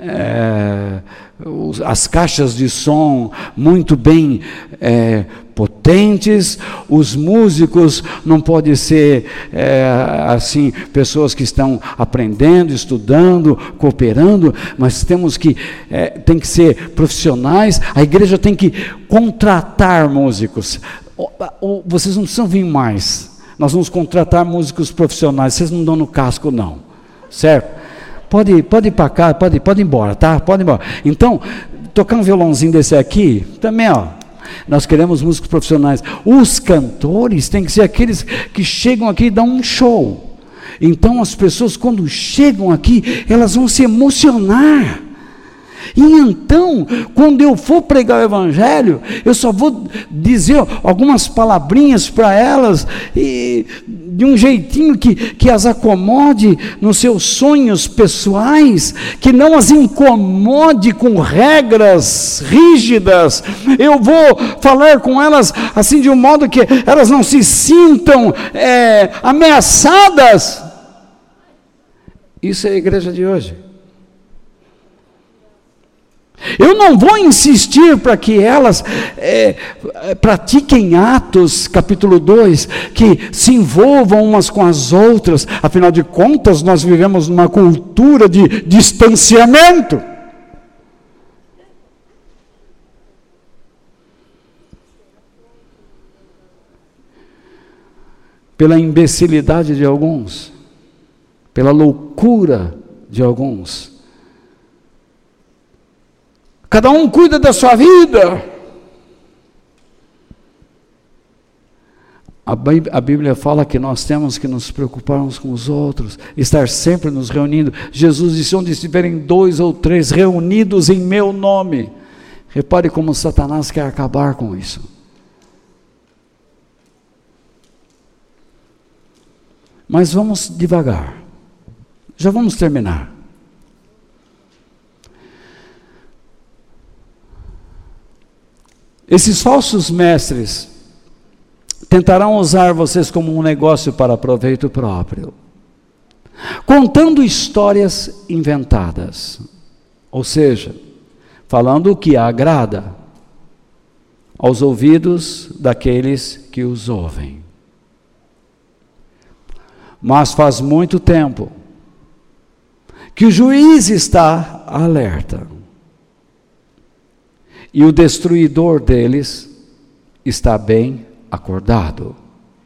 as caixas de som muito bem potentes, os músicos não podem ser assim, pessoas que estão aprendendo, estudando, cooperando, mas tem que ser profissionais. A igreja tem que contratar músicos. Vocês não precisam vir mais, nós vamos contratar músicos profissionais, vocês não dão no casco não, certo? Pode ir para cá, pode ir embora, tá? Pode ir embora. Então, tocar um violãozinho desse aqui, também, ó, nós queremos músicos profissionais. Os cantores têm que ser aqueles que chegam aqui e dão um show. Então, as pessoas, quando chegam aqui, elas vão se emocionar. E então, quando eu for pregar o evangelho, eu só vou dizer algumas palavrinhas para elas, e de um jeitinho que as acomode nos seus sonhos pessoais, que não as incomode com regras rígidas. Eu vou falar com elas assim de um modo que elas não se sintam ameaçadas. Isso é a igreja de hoje. Eu não vou insistir para que elas pratiquem Atos, capítulo 2, que se envolvam umas com as outras. Afinal de contas, nós vivemos numa cultura de distanciamento. Pela imbecilidade de alguns, pela loucura de alguns. Cada um cuida da sua vida. A Bíblia fala que nós temos que nos preocupar uns com os outros, estar sempre nos reunindo. Jesus disse: onde estiverem 2 ou 3 reunidos em meu nome. Repare como Satanás quer acabar com isso. Mas vamos devagar. Já vamos terminar. Esses falsos mestres tentarão usar vocês como um negócio para proveito próprio, contando histórias inventadas, ou seja, falando o que agrada aos ouvidos daqueles que os ouvem. Mas faz muito tempo que o juiz está alerta. E o destruidor deles está bem acordado.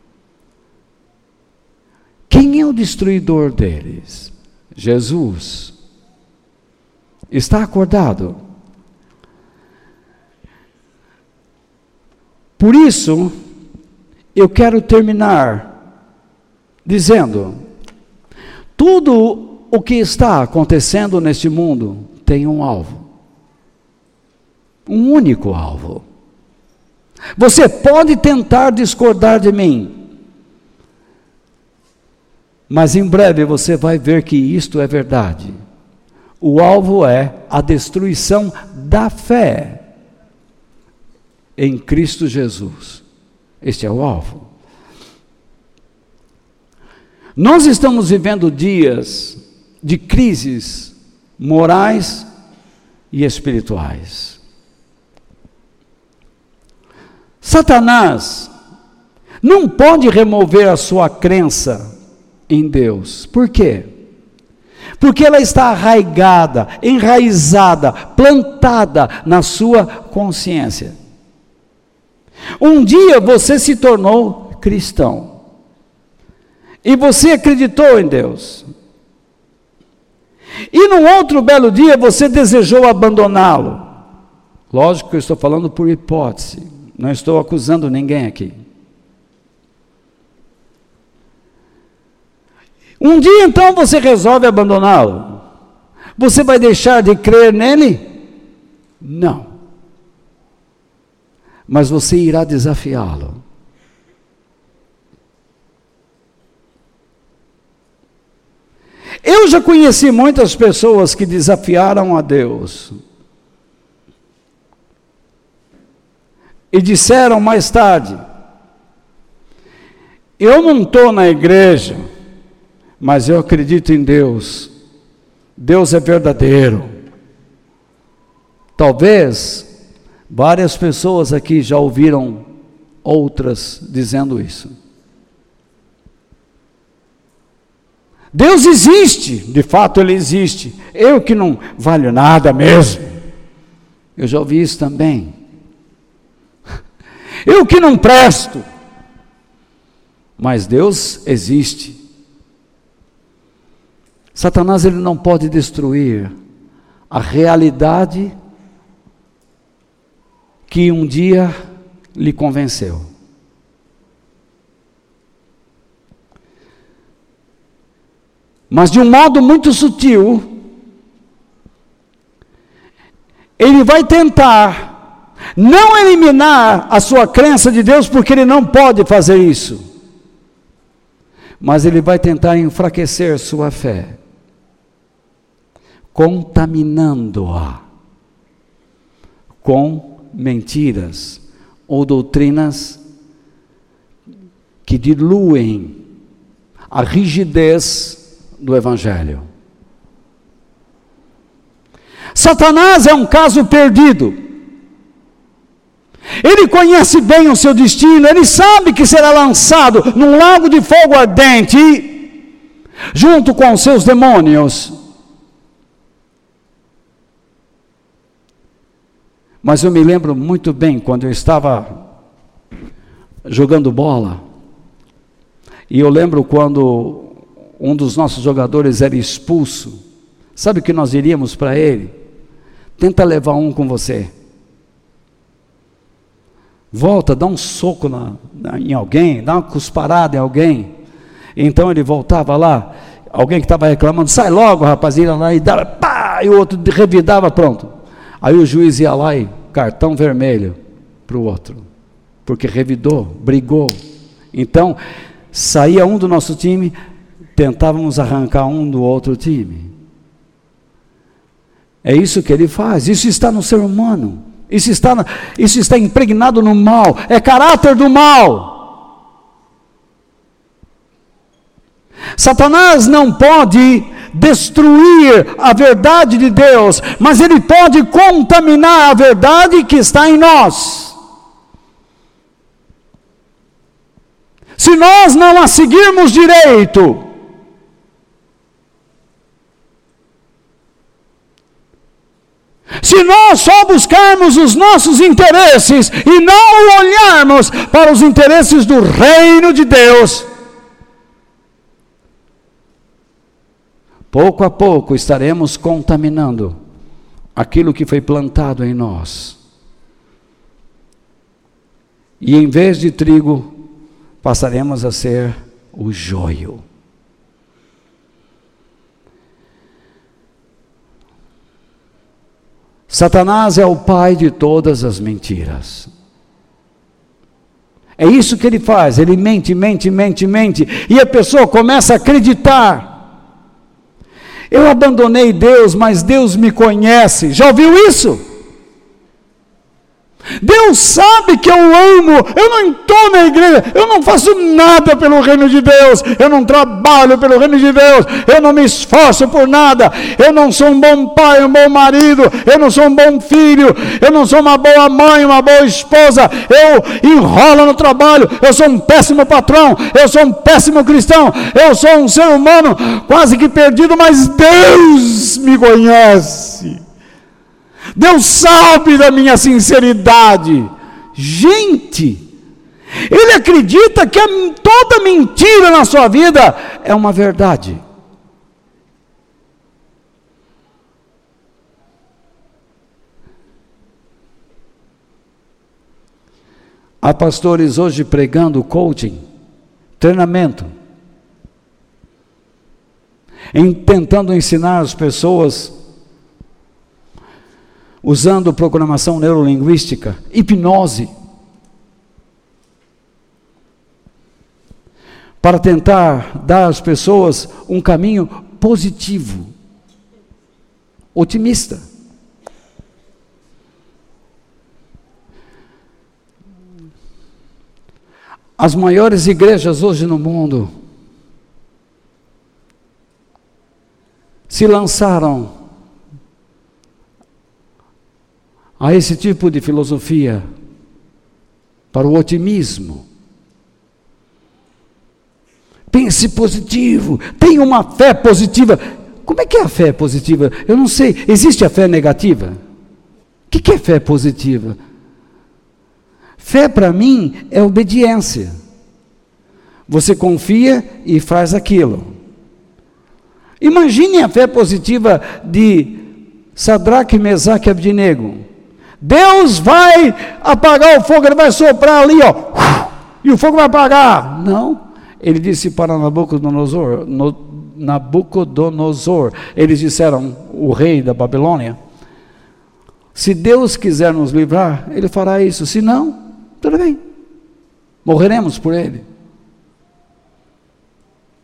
Quem é o destruidor deles? Jesus. Está acordado. Por isso, eu quero terminar dizendo: tudo o que está acontecendo neste mundo tem um alvo. Um único alvo. Você pode tentar discordar de mim, mas em breve você vai ver que isto é verdade. O alvo é a destruição da fé em Cristo Jesus. Este é o alvo. Nós estamos vivendo dias de crises morais e espirituais. Satanás não pode remover a sua crença em Deus. Por quê? Porque ela está arraigada, enraizada, plantada na sua consciência. Um dia você se tornou cristão e você acreditou em Deus. E num outro belo dia você desejou abandoná-lo. Lógico que eu estou falando por hipótese. Não estou acusando ninguém aqui. Um dia então você resolve abandoná-lo. Você vai deixar de crer nele? Não. Mas você irá desafiá-lo. Eu já conheci muitas pessoas que desafiaram a Deus. E disseram mais tarde: eu não estou na igreja, mas eu acredito em Deus. Deus é verdadeiro. Talvez várias pessoas aqui já ouviram outras dizendo isso. Deus existe, de fato Ele existe. Eu que não valho nada mesmo. Eu já ouvi isso também. Eu que não presto. Mas Deus existe. Satanás, ele não pode destruir a realidade que um dia lhe convenceu. Mas de um modo muito sutil, ele vai tentar não eliminar a sua crença de Deus, porque ele não pode fazer isso. mas ele vai tentar enfraquecer sua fé, contaminando-a com mentiras ou doutrinas que diluem a rigidez do Evangelho. Satanás é um caso perdido. Ele conhece bem o seu destino, ele sabe que será lançado num lago de fogo ardente, junto com os seus demônios. Mas eu me lembro muito bem quando eu estava jogando bola, e eu lembro quando um dos nossos jogadores era expulso. Sabe o que nós diríamos para ele? Tenta levar um com você. Volta, dá um soco em alguém, dá uma cusparada em alguém. Então ele voltava lá, alguém que estava reclamando, sai logo, rapazinho, lá e dava, pá, e o outro revidava, pronto. Aí o juiz ia lá e cartão vermelho para o outro, porque revidou, brigou. Então, saía um do nosso time, tentávamos arrancar um do outro time. É isso que ele faz, isso está no ser humano, isso está impregnado no mal, é caráter do mal. Satanás não pode destruir a verdade de Deus, mas ele pode contaminar a verdade que está em nós. Se nós não a seguirmos direito, se nós só buscarmos os nossos interesses e não olharmos para os interesses do reino de Deus, pouco a pouco estaremos contaminando aquilo que foi plantado em nós. E em vez de trigo, passaremos a ser o joio. Satanás é o pai de todas as mentiras. É isso que ele faz, ele mente, e a pessoa começa a acreditar. Eu abandonei Deus, mas Deus me conhece. Já ouviu isso? Deus sabe que eu amo, eu não estou na igreja, eu não faço nada pelo reino de Deus, eu não trabalho pelo reino de Deus, eu não me esforço por nada, eu não sou um bom pai, um bom marido, eu não sou um bom filho, eu não sou uma boa mãe, uma boa esposa, eu enrolo no trabalho, eu sou um péssimo patrão, eu sou um péssimo cristão, eu sou um ser humano quase que perdido, mas Deus me conhece. Deus sabe da minha sinceridade. Gente, ele acredita que toda mentira na sua vida é uma verdade. Há pastores hoje pregando coaching, treinamento, tentando ensinar as pessoas usando programação neurolinguística, hipnose, para tentar dar às pessoas um caminho positivo, otimista. As maiores igrejas hoje no mundo se lançaram a esse tipo de filosofia, para o otimismo. Pense positivo, tenha uma fé positiva. Como é que é a fé positiva? Eu não sei, existe a fé negativa? O que é fé positiva? Fé para mim é obediência. Você confia e faz aquilo. Imagine a fé positiva de Sadraque, Mesaque e Abdinego. Deus vai apagar o fogo, ele vai soprar ali, ó, e o fogo vai apagar. Não, ele disse para Nabucodonosor, eles disseram, o rei da Babilônia, se Deus quiser nos livrar, ele fará isso, se não, tudo bem, morreremos por ele.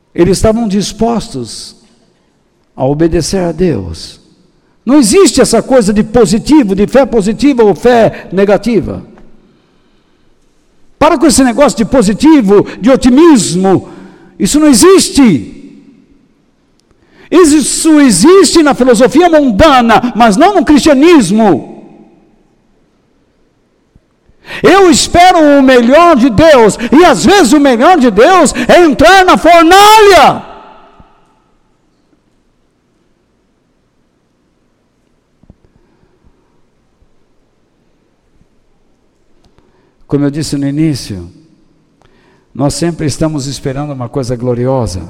Eles estavam dispostos a obedecer a Deus. Não existe essa coisa de positivo, de fé positiva ou fé negativa. Para com esse negócio de positivo, de otimismo. Isso não existe. Isso existe na filosofia mundana, mas não no cristianismo. Eu espero o melhor de Deus, e às vezes o melhor de Deus é entrar na fornalha. Como eu disse no início, nós sempre estamos esperando uma coisa gloriosa,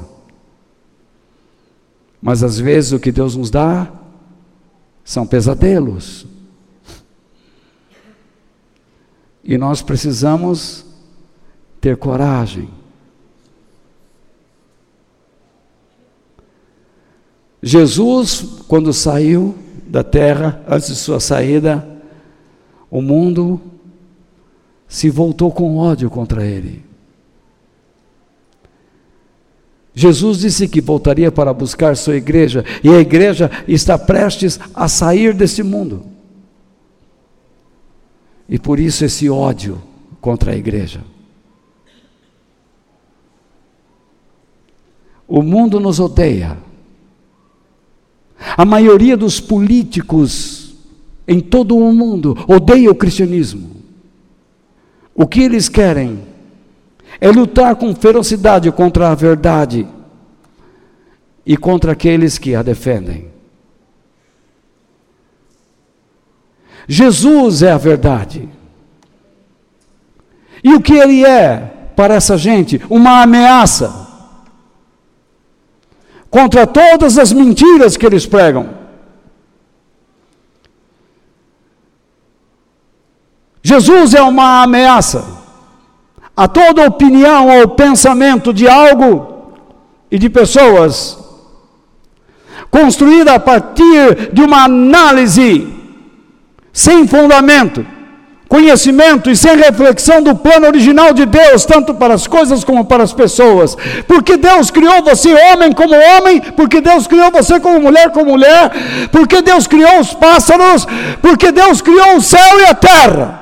mas às vezes o que Deus nos dá são pesadelos. E nós precisamos ter coragem. Jesus, quando saiu da terra, antes de sua saída, o mundo se voltou com ódio contra ele. Jesus disse que voltaria para buscar sua igreja, e a igreja está prestes a sair desse mundo. E por isso esse ódio contra a igreja. O mundo nos odeia. A maioria dos políticos em todo o mundo odeia o cristianismo. O que eles querem é lutar com ferocidade contra a verdade e contra aqueles que a defendem. Jesus é a verdade. E o que ele é para essa gente? Uma ameaça contra todas as mentiras que eles pregam. Jesus é uma ameaça a toda opinião ou pensamento de algo e de pessoas construída a partir de uma análise sem fundamento, conhecimento e sem reflexão do plano original de Deus, tanto para as coisas como para as pessoas. Porque Deus criou você homem como homem, porque Deus criou você como mulher, porque Deus criou os pássaros, porque Deus criou o céu e a terra.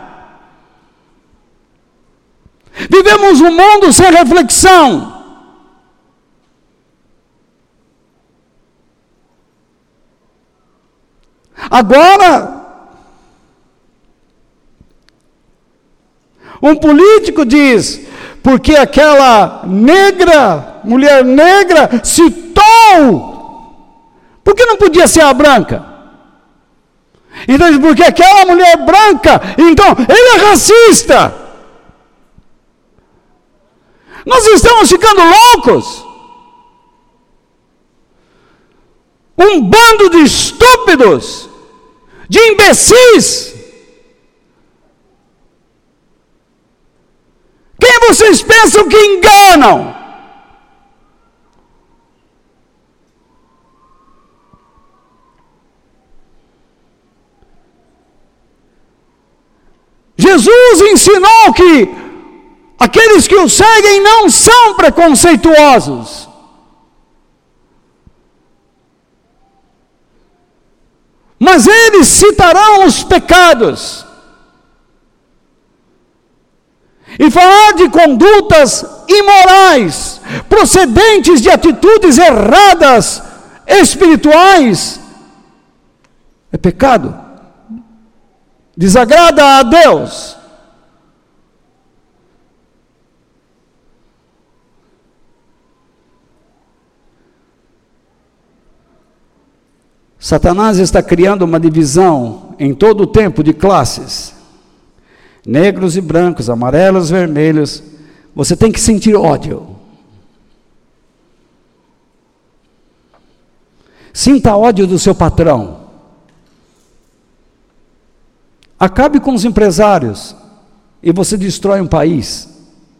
Vivemos um mundo sem reflexão. Agora, um político diz, porque aquela mulher negra, citou, por que não podia ser a branca? Então, porque aquela mulher branca, então, ele é racista. Nós estamos ficando loucos. Um bando de estúpidos, de imbecis. Quem vocês pensam que enganam? Jesus ensinou que aqueles que o seguem não são preconceituosos. Mas eles citarão os pecados. E falar de condutas imorais, procedentes de atitudes erradas, espirituais, é pecado. Desagrada a Deus. Satanás está criando uma divisão em todo o tempo de classes. Negros e brancos, amarelos, vermelhos. Você tem que sentir ódio. Sinta ódio do seu patrão. Acabe com os empresários e você destrói um país.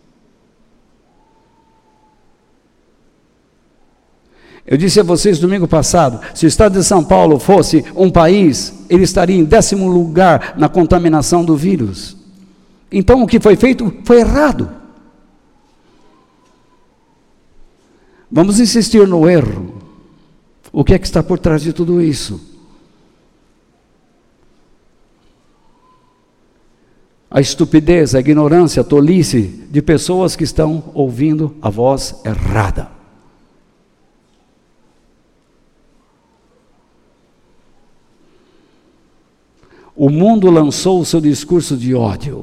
Eu disse a vocês domingo passado, se o estado de São Paulo fosse um país, ele estaria em 10º lugar na contaminação do vírus. Então o que foi feito foi errado. Vamos insistir no erro. O que é que está por trás de tudo isso? A estupidez, a ignorância, a tolice de pessoas que estão ouvindo a voz errada. O mundo lançou o seu discurso de ódio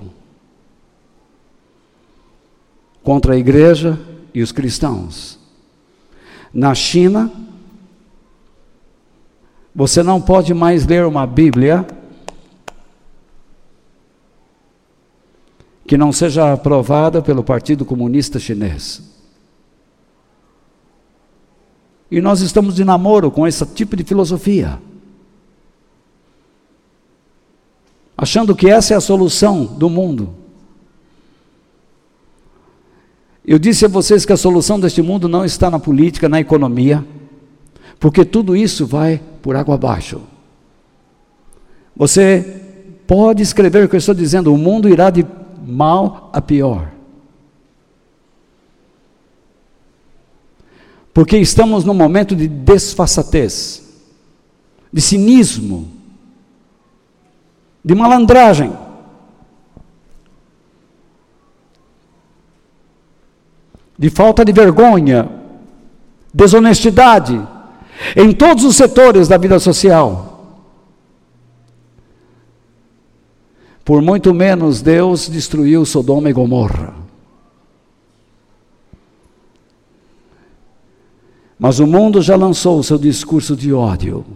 contra a igreja e os cristãos. Na China, você não pode mais ler uma Bíblia que não seja aprovada pelo Partido Comunista Chinês. E nós estamos de namoro com esse tipo de filosofia, achando que essa é a solução do mundo. Eu disse a vocês que a solução deste mundo não está na política, na economia, porque tudo isso vai por água abaixo. Você pode escrever o que eu estou dizendo, o mundo irá de mal a pior. Porque estamos num momento de desfaçatez, de cinismo, de malandragem. De falta de vergonha, desonestidade, em todos os setores da vida social. Por muito menos Deus destruiu Sodoma e Gomorra. Mas o mundo já lançou o seu discurso de ódio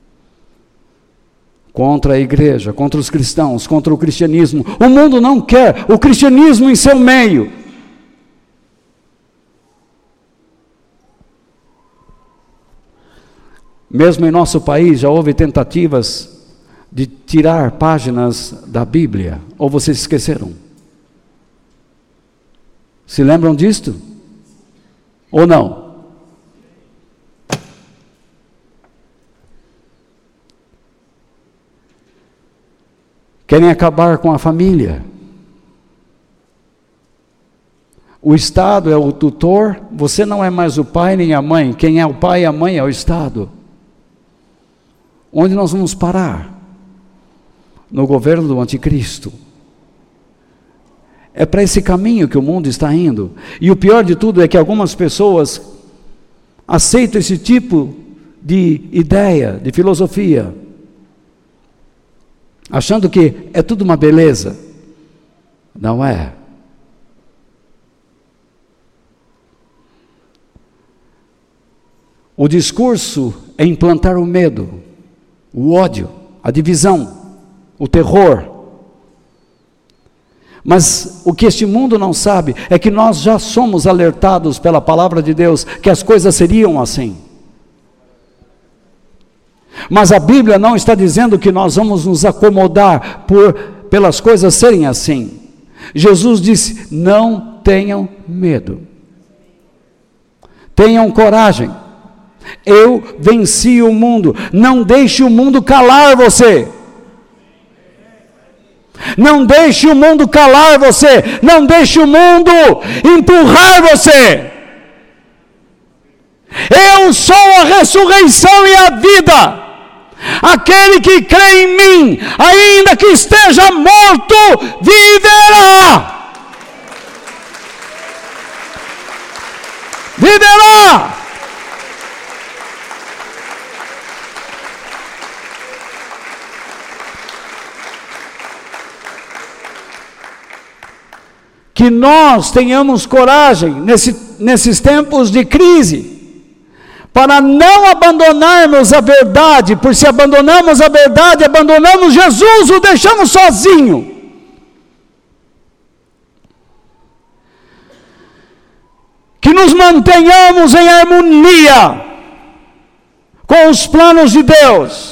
contra a igreja, contra os cristãos, contra o cristianismo. O mundo não quer o cristianismo em seu meio. Mesmo em nosso país já houve tentativas de tirar páginas da Bíblia, ou vocês esqueceram? Se lembram disto? Ou não? Querem acabar com a família. O Estado é o tutor, você não é mais o pai nem a mãe, quem é o pai e a mãe é o Estado. Onde nós vamos parar? No governo do anticristo. É para esse caminho que o mundo está indo. E o pior de tudo é que algumas pessoas aceitam esse tipo de ideia, de filosofia, achando que é tudo uma beleza. Não é. O discurso é implantar o medo, o ódio, a divisão, o terror. Mas o que este mundo não sabe é que nós já somos alertados pela palavra de Deus que as coisas seriam assim. Mas a Bíblia não está dizendo que nós vamos nos acomodar pelas coisas serem assim. Jesus disse: não tenham medo, tenham coragem. Eu venci o mundo. Não deixe o mundo calar você. Não deixe o mundo calar você. Não deixe o mundo empurrar você. Eu sou a ressurreição e a vida. Aquele que crê em mim, ainda que esteja morto, viverá. Viverá. Que nós tenhamos coragem nesses tempos de crise, para não abandonarmos a verdade, porque se abandonamos a verdade, abandonamos Jesus, o deixamos sozinho. Que nos mantenhamos em harmonia com os planos de Deus,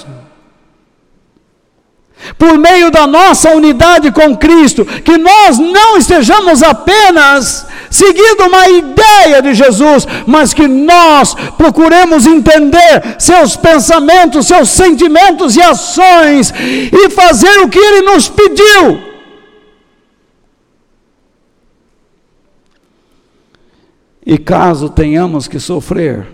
por meio da nossa unidade com Cristo, que nós não estejamos apenas seguindo uma ideia de Jesus, mas que nós procuremos entender seus pensamentos, seus sentimentos e ações, e fazer o que Ele nos pediu. E caso tenhamos que sofrer,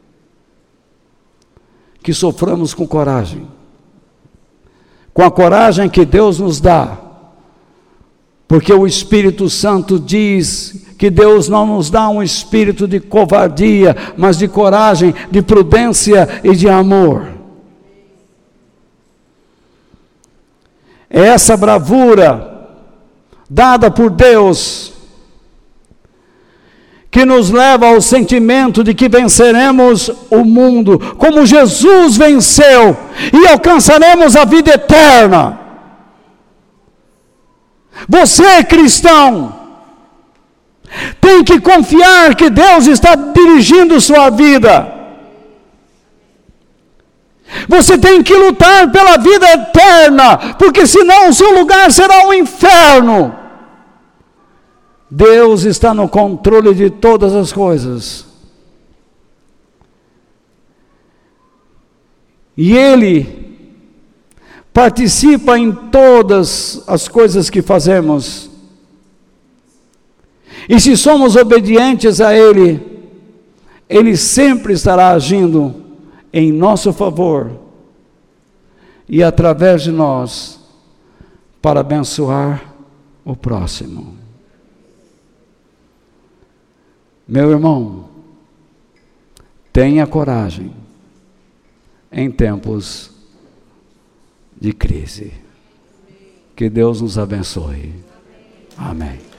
que soframos com coragem, com a coragem que Deus nos dá, porque o Espírito Santo diz que Deus não nos dá um espírito de covardia, mas de coragem, de prudência e de amor. É essa bravura dada por Deus que nos leva ao sentimento de que venceremos o mundo, como Jesus venceu, e alcançaremos a vida eterna. Você, cristão, tem que confiar que Deus está dirigindo sua vida. Você tem que lutar pela vida eterna, porque senão o seu lugar será um inferno. Deus está no controle de todas as coisas. E Ele participa em todas as coisas que fazemos. E se somos obedientes a Ele, Ele sempre estará agindo em nosso favor e através de nós para abençoar o próximo. Meu irmão, tenha coragem em tempos de crise. Que Deus nos abençoe. Amém.